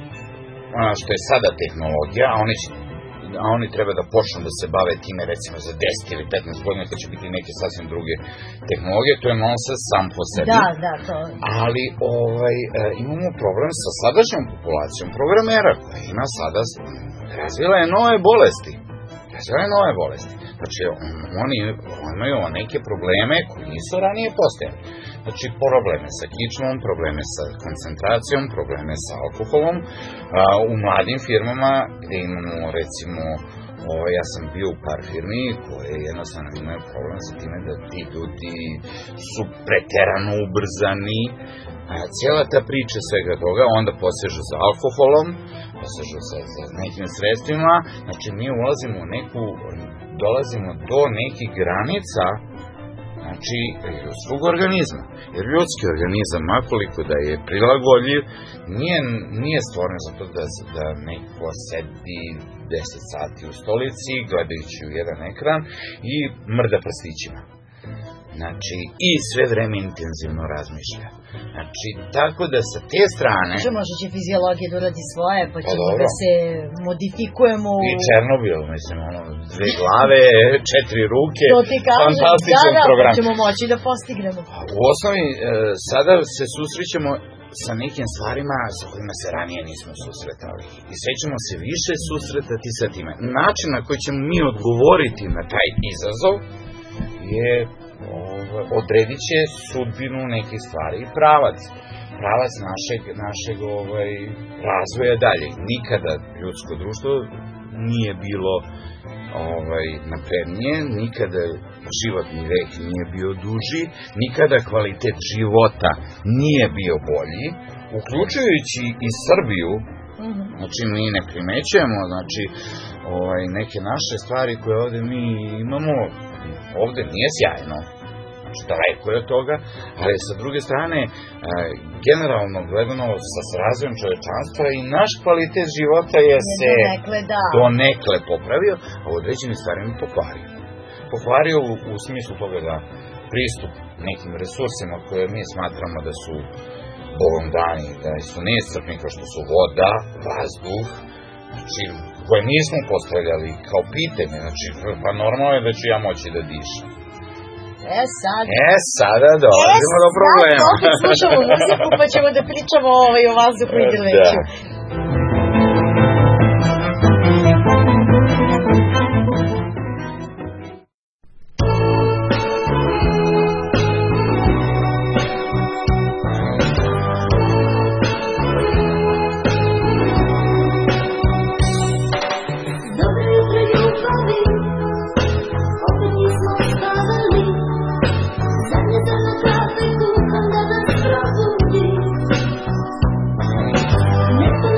što je sada tehnologija, a oni će a oni treba da počnu da se bave time recimo za deset ili petnaest godina kad će biti neke sasvim druge tehnologije, to je nonsens sam po sebi. Da, da, to. Ali ovaj, e, imamo problem sa sadašnjom populacijom programera koja ima sada, razvila je nove bolesti. Razvila je nove bolesti. Znači, oni imaju neke probleme koji nisu ranije postojali. Znači, probleme sa kičmom, probleme sa koncentracijom, probleme sa alkoholom. A, u mladim firmama gde imamo, recimo, o, ja sam bio u par firmi koje jednostavno imaju problem sa time da ti ljudi su preterano ubrzani. A, cijela ta priča svega toga, onda posežu za alkoholom, posežu sa, sa nekim sredstvima. Znači, mi ulazimo u neku, dolazimo do nekih granica, znači, ljudskog organizma. Jer ljudski organizam, makoliko da je prilagodljiv, nije, nije stvoren za to da, da neko sedi deset sati u stolici, gledajući u jedan ekran i mrda prstićima. Znači, i sve vreme intenzivno razmišlja. Znači, tako da sa te strane... Što može će fiziologija da uradi svoje, pa ćemo da se modifikujemo u... I Černobil, mislim, ono, dve glave, četiri ruke, to ti kažem, fantastičan da, da, program. Pa ćemo moći da postignemo. U osnovi, sada se susrećemo sa nekim stvarima sa kojima se ranije nismo susretali. I sve ćemo se više susretati sa time. Način na koji ćemo mi odgovoriti na taj izazov je... odredit će sudbinu nekih stvari i pravac. Pravac našeg, našeg ovaj, razvoja dalje. Nikada ljudsko društvo nije bilo ovaj, naprednije, nikada životni vek nije bio duži, nikada kvalitet života nije bio bolji, uključujući i Srbiju. Znači, mi ne primećujemo, znači, ovaj, neke naše stvari koje ovde mi imamo, ovde nije sjajno. Znači, daleko je od toga, ali sa druge strane, generalno gledano sa razvojem čovečanstva i naš kvalitet života je se donekle, da. donekle popravio, a u određenim stvarima pokvario. Pokvario u, u smislu toga da pristup nekim resursima koje mi smatramo da su Bogom dani, da su neiscrpni kao što su voda, vazduh, znači, koje nismo postavljali kao pitanje, znači, pa normalno je da ću ja moći da dišem. E sad... E sada dolazimo e, do problema. E sad opet slušamo muziku pa ćemo da pričamo ovaj, o vazduhu i drveću. Never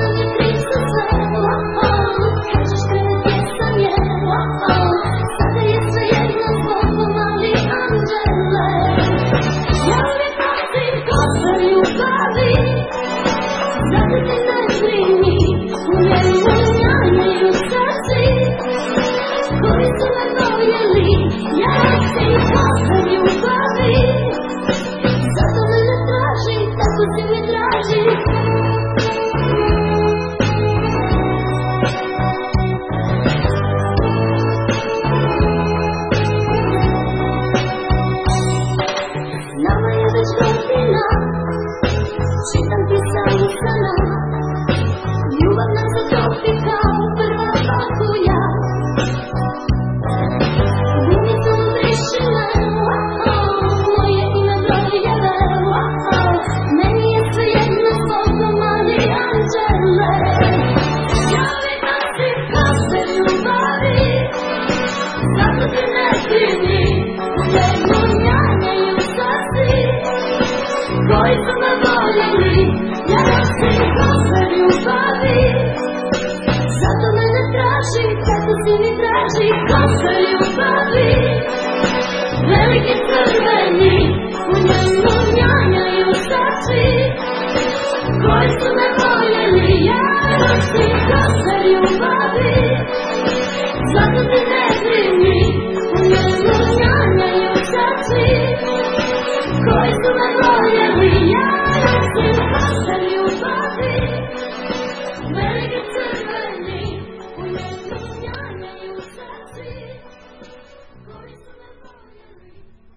traži, tako si mi traži, kosa ljubavi. Veliki crveni, u njemu njanjaju sači, koji su me voljeli, ja nosim kosa ljubavi. Zato ti ne brini, u njemu njanjaju sači, koji su me voljeli, ja nosim kosa ljubavi. Veliki crveni, u njemu njanjaju sači, koji su me voljeli.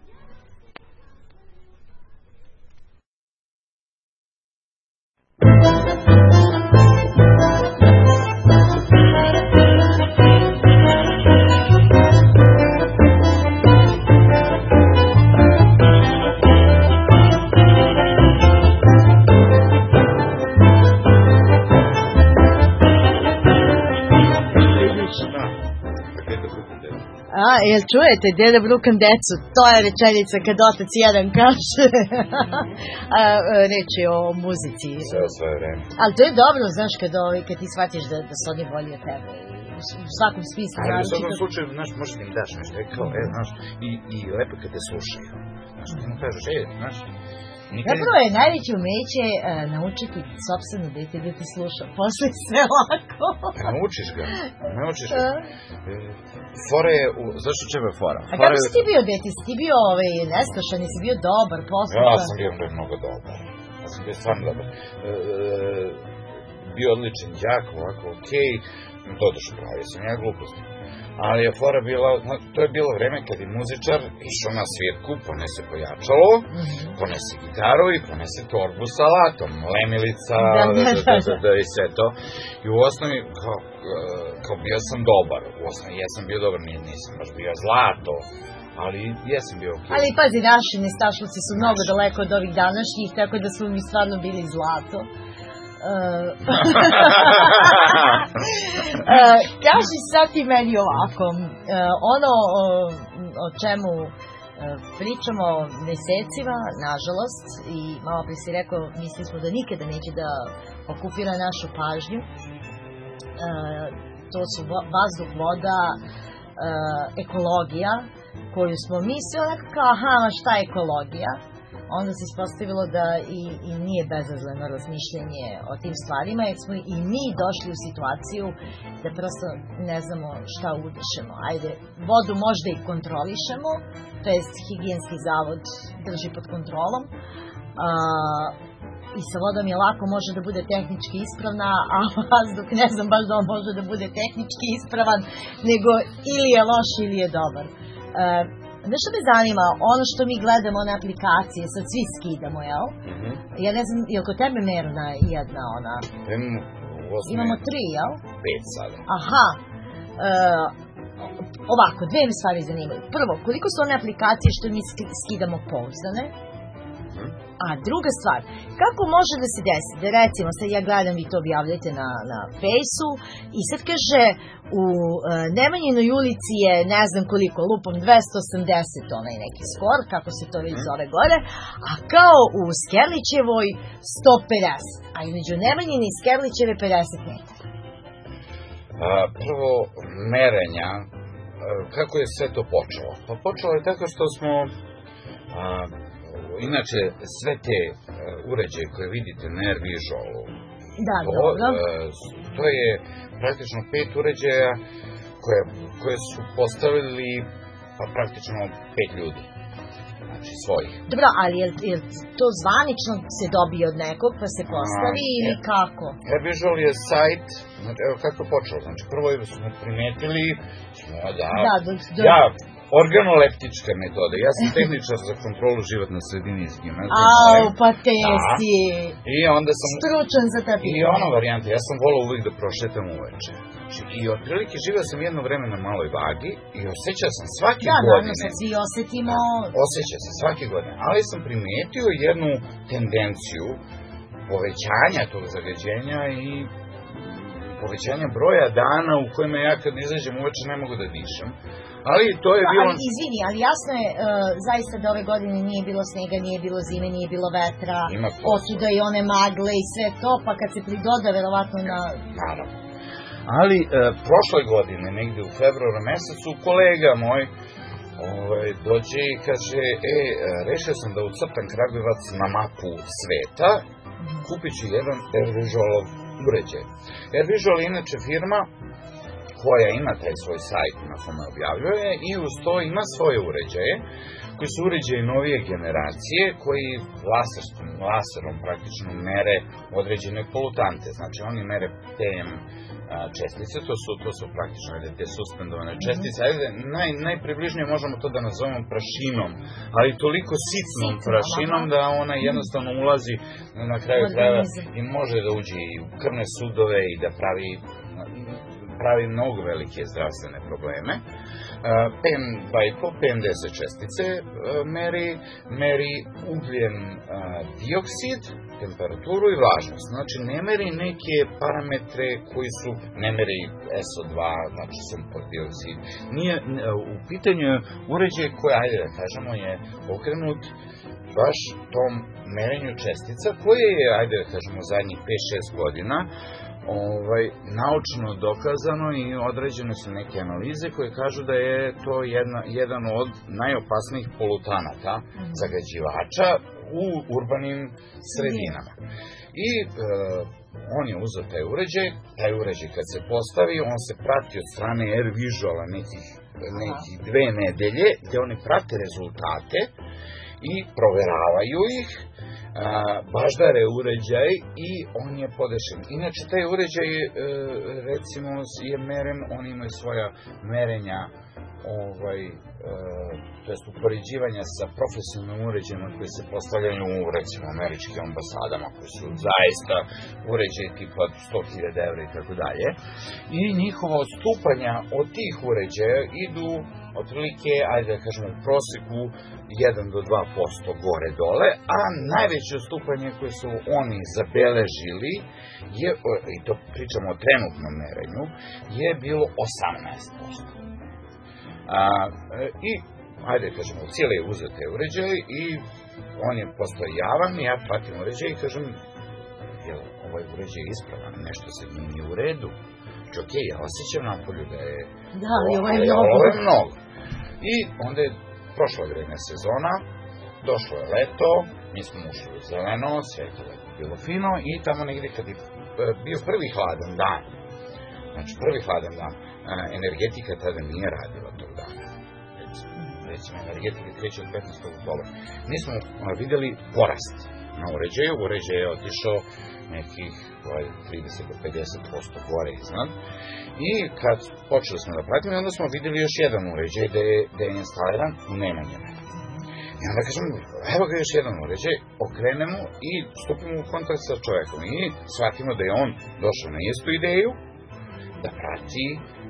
A, jel čujete, deda brukam decu, to je rečenica kad otac jedan kaže. A, reč je o muzici. Sve o svoje vreme. Ali to je dobro, znaš, kad, ovi, kad ti shvatiš da, da su oni bolji od tebe. U svakom smislu. Ali u naročito- svakom slučaju, znaš, možeš da im daš nešto, je kao, e, znaš, i, i lepo kad te slušaju. Znaš, ti mu kažeš, e, znaš, nikad... Zapravo je najveće umeće uh, naučiti sopstveno dete da ti sluša. Posle sve lako. Pa naučiš ga, naučiš ga. E, Fora je, u, zašto čemu je fora? A Fora kako je- si ti bio dete? Si ti bio ovaj, nestašan, si bio dobar, poslušan? Ja sam bio bre mnogo dobar. Ja sam bio stvarno dobar. E, bio odličan đak, ovako, okej. Doduše, pravio sam ja gluposti. Ali je fora bila, no, to je bilo vreme kad je muzičar išao na svirku, ponese pojačalo, ponese gitaru i ponese torbu sa alatom, lemilica, Da, da, da, da, da, da, da, i sve to. I u osnovi, kao, e, kao bio sam dobar, u osnovi jesam bio dobar, ni- nisam baš bio zlato, ali jesam bio okej. Ali pazi, naši nestašluci su mnogo daleko od ovih današnjih, tako da smo mi stvarno bili zlato. Uh, uh, kaži sad ti meni ovako, uh, ono uh, o čemu uh, pričamo mesecima, nažalost, i malo prije si rekao, mislili smo da nikada neće da okupira našu pažnju, uh, to su vo- vazduh, voda, uh, ekologija, koju smo mi sve onako kao, aha, ma šta je ekologija? Onda se ispostavilo da i, i nije bezazleno razmišljanje o tim stvarima, jer smo i mi došli u situaciju da prosto ne znamo šta udišemo. Ajde, vodu možda i kontrolišemo, to jest higijenski zavod drži pod kontrolom, a, i sa vodom je lako, može da bude tehnički ispravna, a vazduh ne znam baš da on može da bude tehnički ispravan, nego ili je loš ili je dobar. E, Nešto me zanima, ono što mi gledamo na aplikacije, sad svi skidamo, jel? Mhm. Ja ne znam, je li kod tebe merna jedna ona? Imamo, u osnovi, Imamo tri, jel? pet sada. Aha. E, ovako, dve mi stvari zanimaju. Prvo, koliko su one aplikacije što mi sk- skidamo pouzdane? A druga stvar, kako može da se desi, da recimo, sad ja gledam, vi to objavljate na, na Fejsu, i sad kaže, u e, Nemanjinoj ulici je, ne znam koliko, lupom, dvesta osamdeset, onaj neki skor, kako se to već zove gore, a kao u Skerlićevoj sto pedeset, a između Nemanjine i Skerlićeve pedeset metara. A, prvo, merenja, a, kako je sve to počelo? Pa počelo je tako što smo, a, inače, sve te a, uređaje koje vidite na Air Visualu, Da, to, dobro. a, to je praktično pet uređaja koje, koje su postavili pa praktično pet ljudi, znači svojih. Dobro, ali je, je to zvanično se dobije od nekog pa se postavi A, ili je. kako? Air Visual je sajt, znači, evo kako je počelo, znači prvo smo primetili, smo da, Da, do, do, ja, organoleptička metoda, ja sam tehničar za kontrolu životne sredine iz gimnazije. Au, pa te Da. si I onda sam, stručan za ta i pitanja. ona varijanta, ja sam volao uvijek da prošetam uveče. Znači, i otprilike živio sam jedno vreme na maloj vagi i osjećao sam svake Da, naravno, godine, sad svi osetimo. osjećao sam svake godine, ali sam primetio jednu tendenciju povećanja tog zagađenja i povećanja broja dana u kojima ja kad izađem uveče ne mogu da dišem. Ali to je Da, bilo... ali izvini, ali jasno je, uh, zaista da ove godine nije bilo snega, nije bilo zime, nije bilo vetra, Ima to. otuda i one magle i sve to, pa kad se pridoda verovatno na... Naravno. Ali e, prošle godine, negde u februaru mesecu, kolega moj ovaj, dođe i kaže, e, rešio sam da ucrtam Kragujevac na mapu sveta, kupit ću jedan AirVisualov uređaj. AirVisual je inače firma koja ima taj svoj sajt na kome objavljuje i uz to ima svoje uređaje, koji su uređaji novije generacije, koji laserom, laserom praktično mere određene polutante. Znači, oni mere P M čestice, to su, to su praktično te suspendovane čestice. Ajde, naj, najpribližnije možemo to da nazovemo prašinom, ali toliko sitnom prašinom da ona jednostavno ulazi na kraju krajeva i može da uđe i u krvne sudove i da pravi pravi mnogo velike zdravstvene probleme. P M dva i po, P M deset čestice meri, meri ugljen dioksid, temperaturu i vlažnost. Znači, ne meri neke parametre koji su, ne meri S O dva, znači sumpor dioksid. Nije, u pitanju uređaj koji, ajde da kažemo, je okrenut baš tom merenju čestica, koje je, ajde da kažemo, zadnjih pet šest godina Ovaj, naučno dokazano i određene su neke analize koje kažu da je to jedna, jedan od najopasnijih polutanata, zagađivača u urbanim sredinama. I e, on je uzeo taj uređaj, taj uređaj kad se postavi, on se prati od strane AirVisuala nekih, nekih dve nedelje, gde oni prate rezultate i proveravaju ih, baždare uređaj i on je podešen. Inače, taj uređaj, recimo, je meren, oni imaju svoja merenja, ovaj, to je upoređivanja sa profesionalnim uređajima koji se postavljaju u, recimo, američkim ambasadama, koji su zaista uređaji tipa sto hiljada evra i tako dalje. I njihova odstupanja od tih uređaja idu otprilike, ajde da kažemo, u proseku jedan do dva posto gore dole, a najveće odstupanje koje su oni zabeležili, je, i to pričamo o trenutnom merenju, je bilo osamnaest posto. A, I, ajde da kažemo, cijeli je uzeo te uređaj i on je postao javan, ja pratim uređaj i kažem, jel, ovaj uređaj je ispravan, nešto se nije u redu. Znači, okej, ja osjećam napolju da je, da, ali ovo je mnogo. Ovo je mnogo. I onda je prošla grejna sezona, došlo je leto, mi smo ušli u zeleno, sve je to lepo bilo fino i tamo negdje kad je bio prvi hladan dan, znači prvi hladan dan, energetika tada nije radila tog dana. Recimo, recimo energetika kreće od petnaestog oktobra. Mi smo vidjeli porast na uređaju, uređaj je otišao nekih trideset do pedeset posto gore iznad. I kad počeli smo da pratimo, onda smo vidjeli još jedan uređaj da je, da je instaliran u Nemanjine. I onda kažemo, evo ga još jedan uređaj, okrenemo i stupimo u kontakt sa čovjekom i shvatimo da je on došao na istu ideju, da prati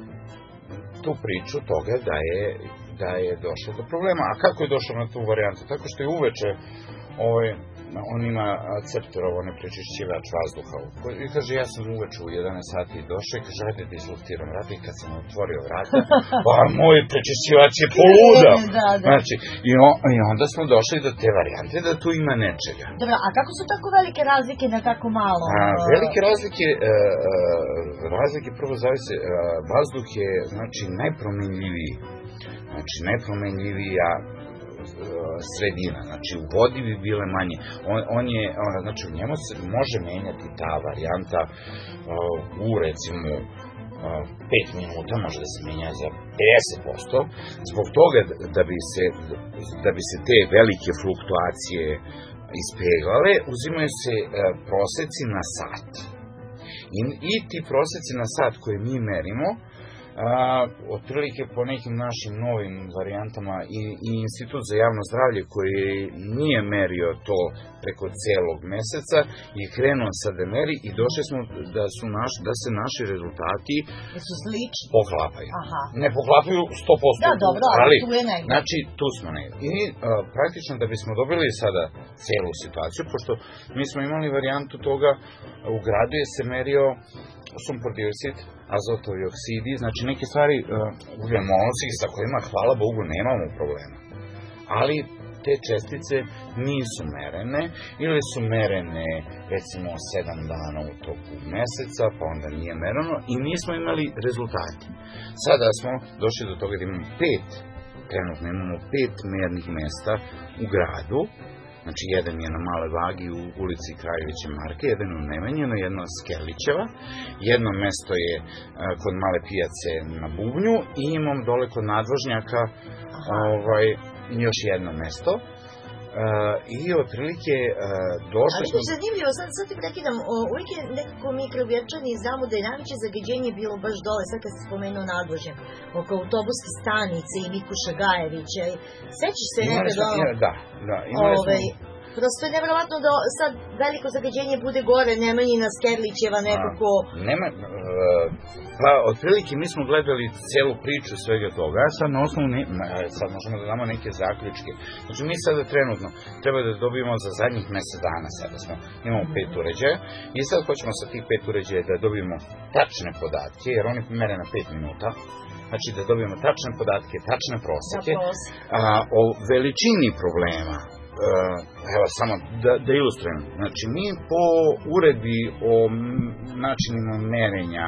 tu priču toga da je, da je došlo do problema. A kako je došao na tu varijantu? Tako što je uveče ovaj, on ima Ceptorov, on je prečišćivač vazduha. I kaže, ja sam uveče u jedanaest sati došao i kaže, ajde da izluftiram vrata. I kad sam otvorio vrata, pa moj prečišćivač je poludao. Da, da. Znači, i, on, i onda smo došli do te varijante da tu ima nečega. Dobro, a kako su tako velike razlike na tako malo? A, velike razlike, uh, razlike prvo zavise, uh, vazduh je, znači, najpromenljiviji. Znači, najpromenljivija sredina, znači u vodi bi bile manje. On, on je, on, znači u njemu se može menjati ta varijanta uh, u recimo uh, pet minuta, može da se menja za pedeset posto, zbog toga da bi se, da bi se te velike fluktuacije ispeglale, uzimaju se uh, proseci na sat. I, i ti proseci na sat koje mi merimo, A, otprilike po nekim našim novim varijantama i, i Institut za javno zdravlje koji nije merio to preko celog meseca je krenuo sad da meri i došli smo da, su naš, da se naši rezultati da su slični. Poklapaju. Aha. Ne poklapaju sto posto. Da, dobro, ali tu je negdje. Znači, tu smo negdje. I a, praktično da bismo dobili sada celu situaciju, pošto mi smo imali varijantu toga, u gradu je se merio sumpor dioksid, azotovi oksidi, znači neke stvari, uh, ugljen monoksid sa kojima, hvala Bogu, nemamo problema. Ali te čestice nisu merene ili su merene recimo sedam dana u toku meseca, pa onda nije mereno i nismo imali rezultate. Sada smo došli do toga da imamo pet, trenutno imamo pet mernih mesta u gradu. Znači, jedan je na Male Vagi u ulici Kraljeviće Marke, jedan u Nemanjinu, jedno Skerlićeva, jedno mesto je a, kod Male pijace na Bubnju i imam dole kod nadvožnjaka ovaj, još jedno mesto. Uh, i otprilike uh, došli smo... Ali to je zanimljivo, sad, sad ti prekidam, uvijek je nekako mi Kragujevčani znamo da je najveće zagađenje bilo baš dole, sad kad si spomenuo nadvožnjak, oko autobuske stanice i Mikuša Gajevića, sećaš se nekad ono... Da, da, imali ove, smo... Prosto je nevjerovatno da sad veliko zagađenje bude gore, Nemanjina, Skerlićeva, nekako... A, nema, uh, pa, otprilike mi smo gledali celu priču svega toga, sad na osnovu, ne, sad možemo da damo neke zaključke. Znači, mi sada trenutno treba da dobijemo za zadnjih mesec dana, sada smo, imamo pet uređaja, i sad hoćemo sa tih pet uređaja da dobijemo tačne podatke, jer oni mere na pet minuta, znači da dobijemo tačne podatke, tačne proseke, a, o veličini problema. Uh, evo samo da, da ilustrujem, znači mi po uredbi o načinima merenja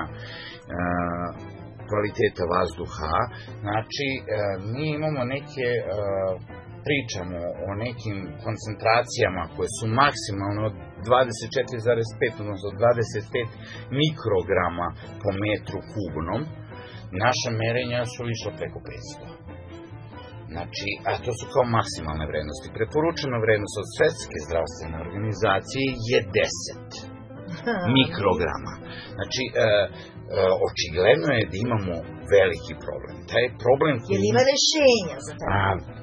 uh, kvaliteta vazduha, znači uh, mi imamo neke, uh, pričamo o nekim koncentracijama koje su maksimalno od dvadeset četiri zarez pet, odnosno dvadeset pet mikrograma po metru kubnom, naša merenja su išla preko petsto. Znači, a to su kao maksimalne vrednosti. Preporučena vrednost od Svetske zdravstvene organizacije je deset mikrograma. Znači, e, e, očigledno je da imamo veliki problem. Taj problem... Jer ima rešenja za to? A,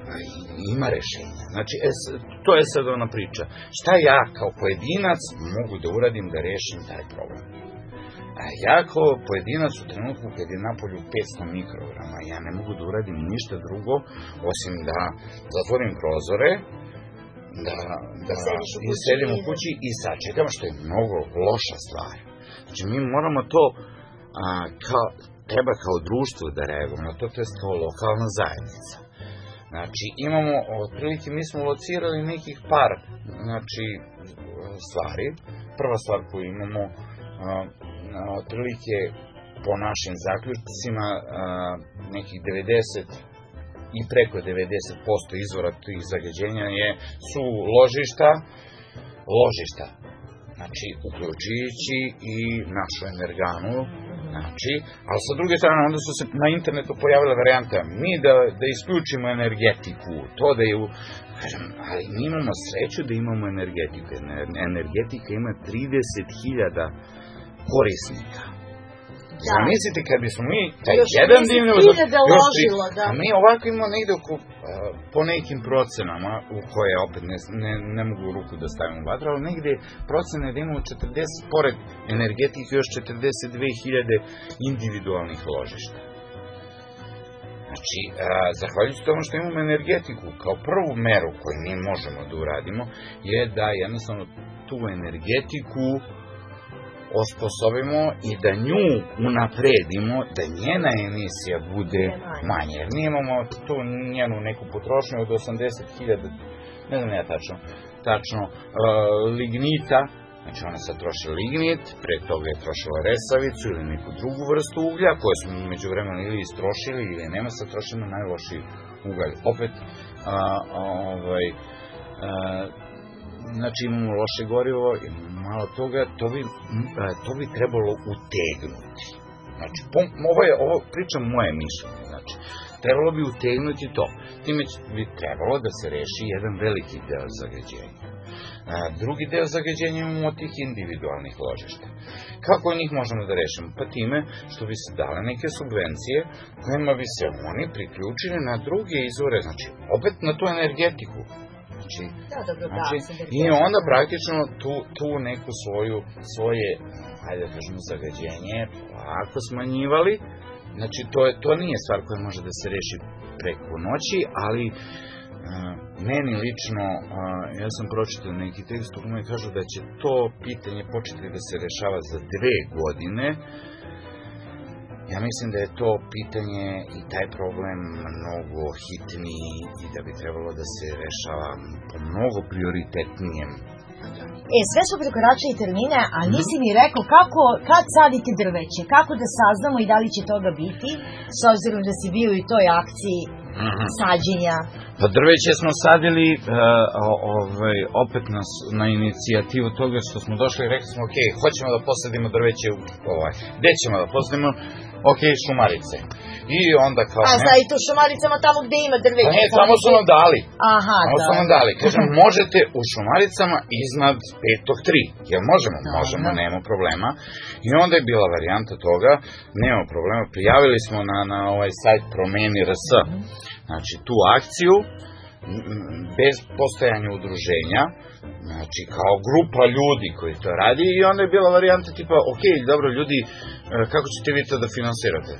ima rešenja. Znači, es, to je sad ona priča. Šta ja kao pojedinac mogu da uradim da rešim taj problem? A ja kao pojedinac u trenutku kad je napolju petsto mikrograma, ja ne mogu da uradim ništa drugo, osim da zatvorim prozore, da, da i sedim u kući i sačekam, što je mnogo loša stvar. Znači, mi moramo to, a, kao, treba kao društvo da reagujemo, to je kao lokalna zajednica. Znači, imamo, otprilike, mi smo locirali nekih par, znači, stvari. Prva stvar koju imamo, a, otprilike po našim zaključcima nekih devedeset i preko devedeset posto izvora tih zagađenja je, su ložišta, ložišta, znači uključujući i našu energanu, znači, ali sa druge strane onda su se na internetu pojavile varijante, mi da, da isključimo energetiku, to da je, kažem, ali mi imamo sreću da imamo energetiku, energetika ima trideset hiljada korisnika. Da. Zamislite kad bismo mi taj još jedan dimno uložilo, da. A mi ovako imamo negde oko, uh, po nekim procenama, u koje opet ne, ne, ne mogu ruku da stavimo vatru, ali negde procene da imamo četrdeset, pored energetike, još četrdeset dve hiljade individualnih ložišta. Znači, uh, zahvaljujući tomu što imamo energetiku, kao prvu meru koju mi možemo da uradimo, je da jednostavno tu energetiku osposobimo i da nju unapredimo, da njena emisija bude manja. Jer mi imamo tu njenu neku potrošnju od osamdeset hiljada, ne znam ja tačno, tačno, uh, lignita, znači ona sad troši lignit, pre toga je trošila resavicu ili neku drugu vrstu uglja, koje smo među vremenu ili istrošili ili nema, sad trošimo najlošiji ugalj. Opet, uh, ovaj, uh, znači imamo loše gorivo, imamo malo toga, to bi, to bi trebalo utegnuti. Znači, ovo je, ovo pričam moje mišljenje, znači, trebalo bi utegnuti to. Time bi trebalo da se reši jedan veliki deo zagađenja. A, drugi deo zagađenja imamo od tih individualnih ložišta. Kako njih možemo da rešimo? Pa time što bi se dale neke subvencije kojima bi se oni priključili na druge izvore, znači, opet na tu energetiku. Znači, da, dobro, znači, da, i onda praktično tu, tu neku svoju, svoje, hajde da kažemo, zagađenje lako smanjivali. Znači, to, je, to nije stvar koja može da se reši preko noći, ali uh, meni lično, uh, ja sam pročitao neki tekst u kome kažu da će to pitanje početi da se rešava za dve godine, Ja mislim da je to pitanje i taj problem mnogo hitniji i da bi trebalo da se rešava po mnogo prioritetnijem. E, sve smo prekoračili termine, a nisi mi rekao kako, kad sadite drveće, kako da saznamo i da li će toga biti, s obzirom da si bio i u toj akciji sađenja. Pa drveće smo sadili uh, ovaj, opet nas, na inicijativu toga što smo došli i rekli smo, ok, hoćemo da posadimo drveće, ovaj, gde ćemo da posadimo, ok, šumarice. I onda kao... A, zna i to šumaricama tamo gde ima drveće. Pa ne, samo su nam dali. Aha, samo da. su nam dali. Kažem, možete u šumaricama iznad petog tri. Jel možemo? Da, možemo, da. nema problema. I onda je bila varijanta toga, nema problema, prijavili smo na, na ovaj sajt Promeni R S, znači tu akciju, bez postojanja udruženja, znači kao grupa ljudi koji to radi i onda je bila varijanta tipa, ok, dobro ljudi, kako ćete vi to da finansirate?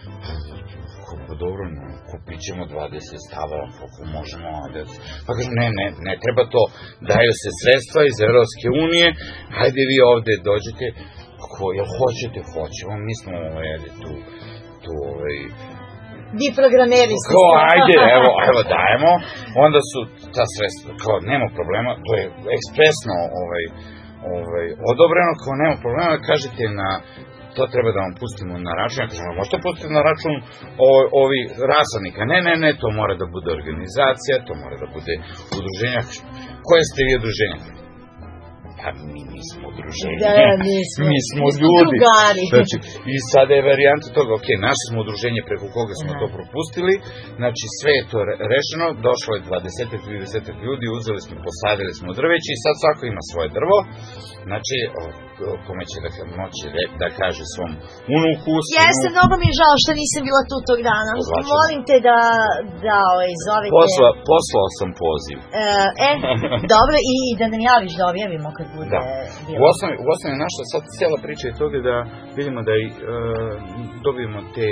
Pa dobro, kupit ćemo dvadeset stavova, koliko možemo, pa kažem, ne, ne, ne treba to, daju se sredstva iz Evropske unije, hajde vi ovde dođete, ako jel hoćete, hoćemo, mi smo uveli tu, tu, ovaj, vi programeri ste. Kao, ajde, evo, evo dajemo, onda su ta sredstva, kao, nema problema, to je ekspresno ovaj, ovaj, odobreno, kao, nema problema, kažete na, to treba da vam pustimo na račun, ja kažem, možete pustiti na račun ovi, ovi rasadnika, ne, ne, ne, to mora da bude organizacija, to mora da bude udruženja, koje ste vi udruženja? Pa mi nismo udruženje, da, mi smo, mi smo ljudi. Drugari. Znači, i sada je varijanta toga, ok, našli smo udruženje preko koga smo Aha. to propustili, znači sve je to rešeno, došlo je dvadeset do trideset ljudi, uzeli smo, posadili smo drveće i sad svako ima svoje drvo, znači, kome će da moći da kaže svom unuku, sinu. Jeste, mnogo mi je žao što nisam bila tu tog dana. Pozvačem. Molim te da, da ovaj, zovete... Posla, poslao sam poziv. E, e dobro, i da nam javiš da objavimo kad bude da. bilo. U osnovi, u osnovi naša sad cijela priča je toga da vidimo da i, uh, dobijemo te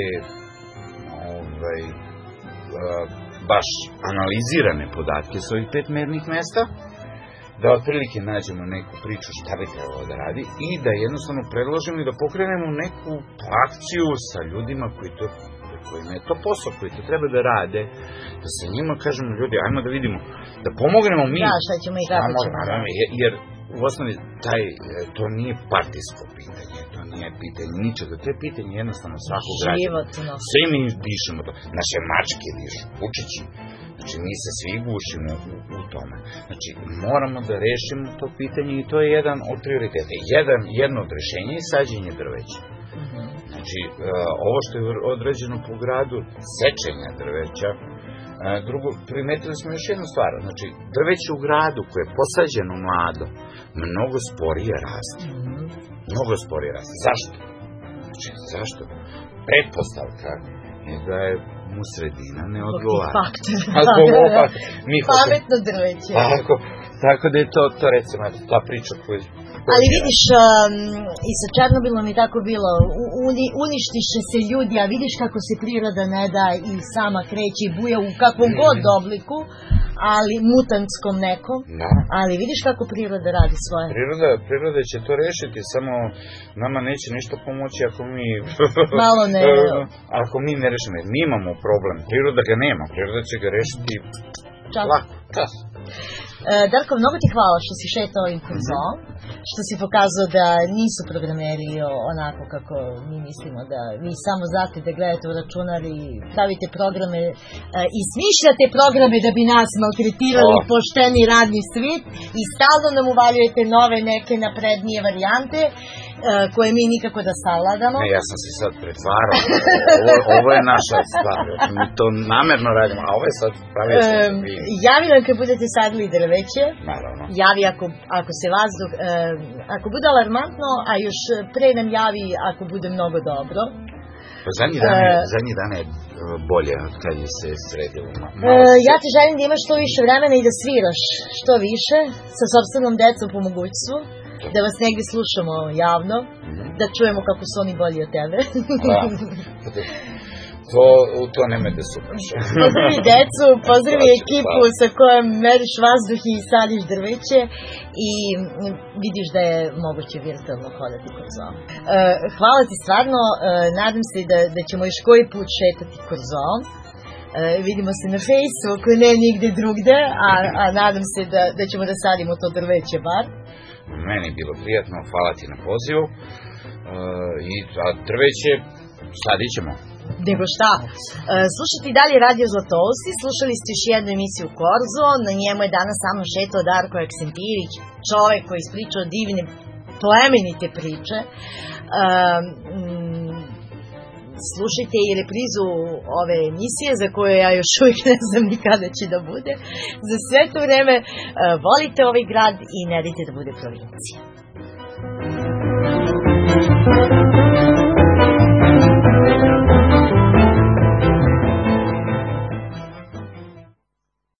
ovaj, uh, baš analizirane podatke s ovih pet mernih mesta, da otprilike nađemo neku priču šta bi trebalo da radi i da jednostavno predložimo i da pokrenemo neku akciju sa ljudima koji to, kojima je to posao, koji to treba da rade, da sa njima kažemo, ljudi, ajmo da vidimo, da pomognemo mi. Da, šta ćemo i kako ćemo. Naravno, jer u osnovi taj, to nije partijsko pitanje, to nije pitanje ničega, to je pitanje jednostavno svakog građana. Životno. Sve mi dišemo to, naše mačke dišu, Vučići. Znači, mi se svi gušimo u, u tome. Znači, moramo da rešimo to pitanje i to je jedan od prioriteta. Jedan, jedno od rešenja je sađenje drveća. Mm-hmm. Znači, uh, ovo što je odrađeno po gradu, sečenja drveća. Uh, drugo, primetili smo još jednu stvar. Znači, drveće u gradu koje je posađeno mlado, mnogo sporije raste. Mm-hmm. Mnogo sporije raste. Zašto? Znači, zašto? Pretpostavka je da je mu sredina ne odgovara. Pametno drveće. Tako, tako da je to, to recimo, ta priča koju... Ali vidiš, um, i sa Černobilom je tako bilo, uni, uništiše se ljudi, a vidiš kako se priroda ne da i sama kreće i buja u kakvom god obliku, ali mutantskom nekom, da. Ali vidiš kako priroda radi svoje. Priroda, priroda će to rešiti, samo nama neće ništa pomoći ako mi... Malo ne... ako mi ne rešimo, mi imamo problem, priroda ga nema, priroda će ga rešiti čas. Lako, čas. E, Darko, mnogo ti hvala što si šetao ovim kurzom, što si pokazao da nisu programeri onako kako mi mislimo, da vi samo znate da gledate u računar i pravite programe e, i smišljate programe da bi nas maltretirali oh. pošteni radni svijet i stalno nam uvaljujete nove neke naprednije varijante e, koje mi nikako da savladamo. Ne, ja sam se sad pretvarao, ovo, ovo je naša stvar, mi to namerno radimo, a ovo je sad pravi e, javi nam kad budete sadili drveće, naravno. Javi ako, ako se vazduh, e, ako bude alarmantno, a još pre nam javi ako bude mnogo dobro. Pa zadnji dan je, e, zadnji dan je bolje od kad je se sredilo. E, ja ti želim da imaš što više vremena i da sviraš što više sa sopstvenom decom po mogućstvu, da vas negdje slušamo javno, mm-hmm. da čujemo kako su oni bolji od tebe. Da. to, u to nemojte supraš. Pozdravi decu, pozdravi ekipu sa kojom meriš vazduh i sadiš drveće i vidiš da je moguće virtualno hodati korzom. E, hvala ti stvarno, e, nadam se da, da ćemo još koji put šetati korzom. E, vidimo se na Facebooku, ne nigde drugde, a, a nadam se da, da ćemo da sadimo to drveće bar. Meni je bilo prijatno, hvala ti na pozivu. E, i, a drveće sadit ćemo. Nego šta? E, slušati dalje Radio Zlatousti, slušali ste još jednu emisiju Korzo, na njemu je danas sa mnom šetao Darko Aksentirić, čovek koji ispričao divne, plemenite priče. E, mm, slušajte i reprizu ove emisije za koju ja još uvijek ne znam ni kada će da bude. Za sve to vreme e, volite ovaj grad i ne dajte da bude provincija.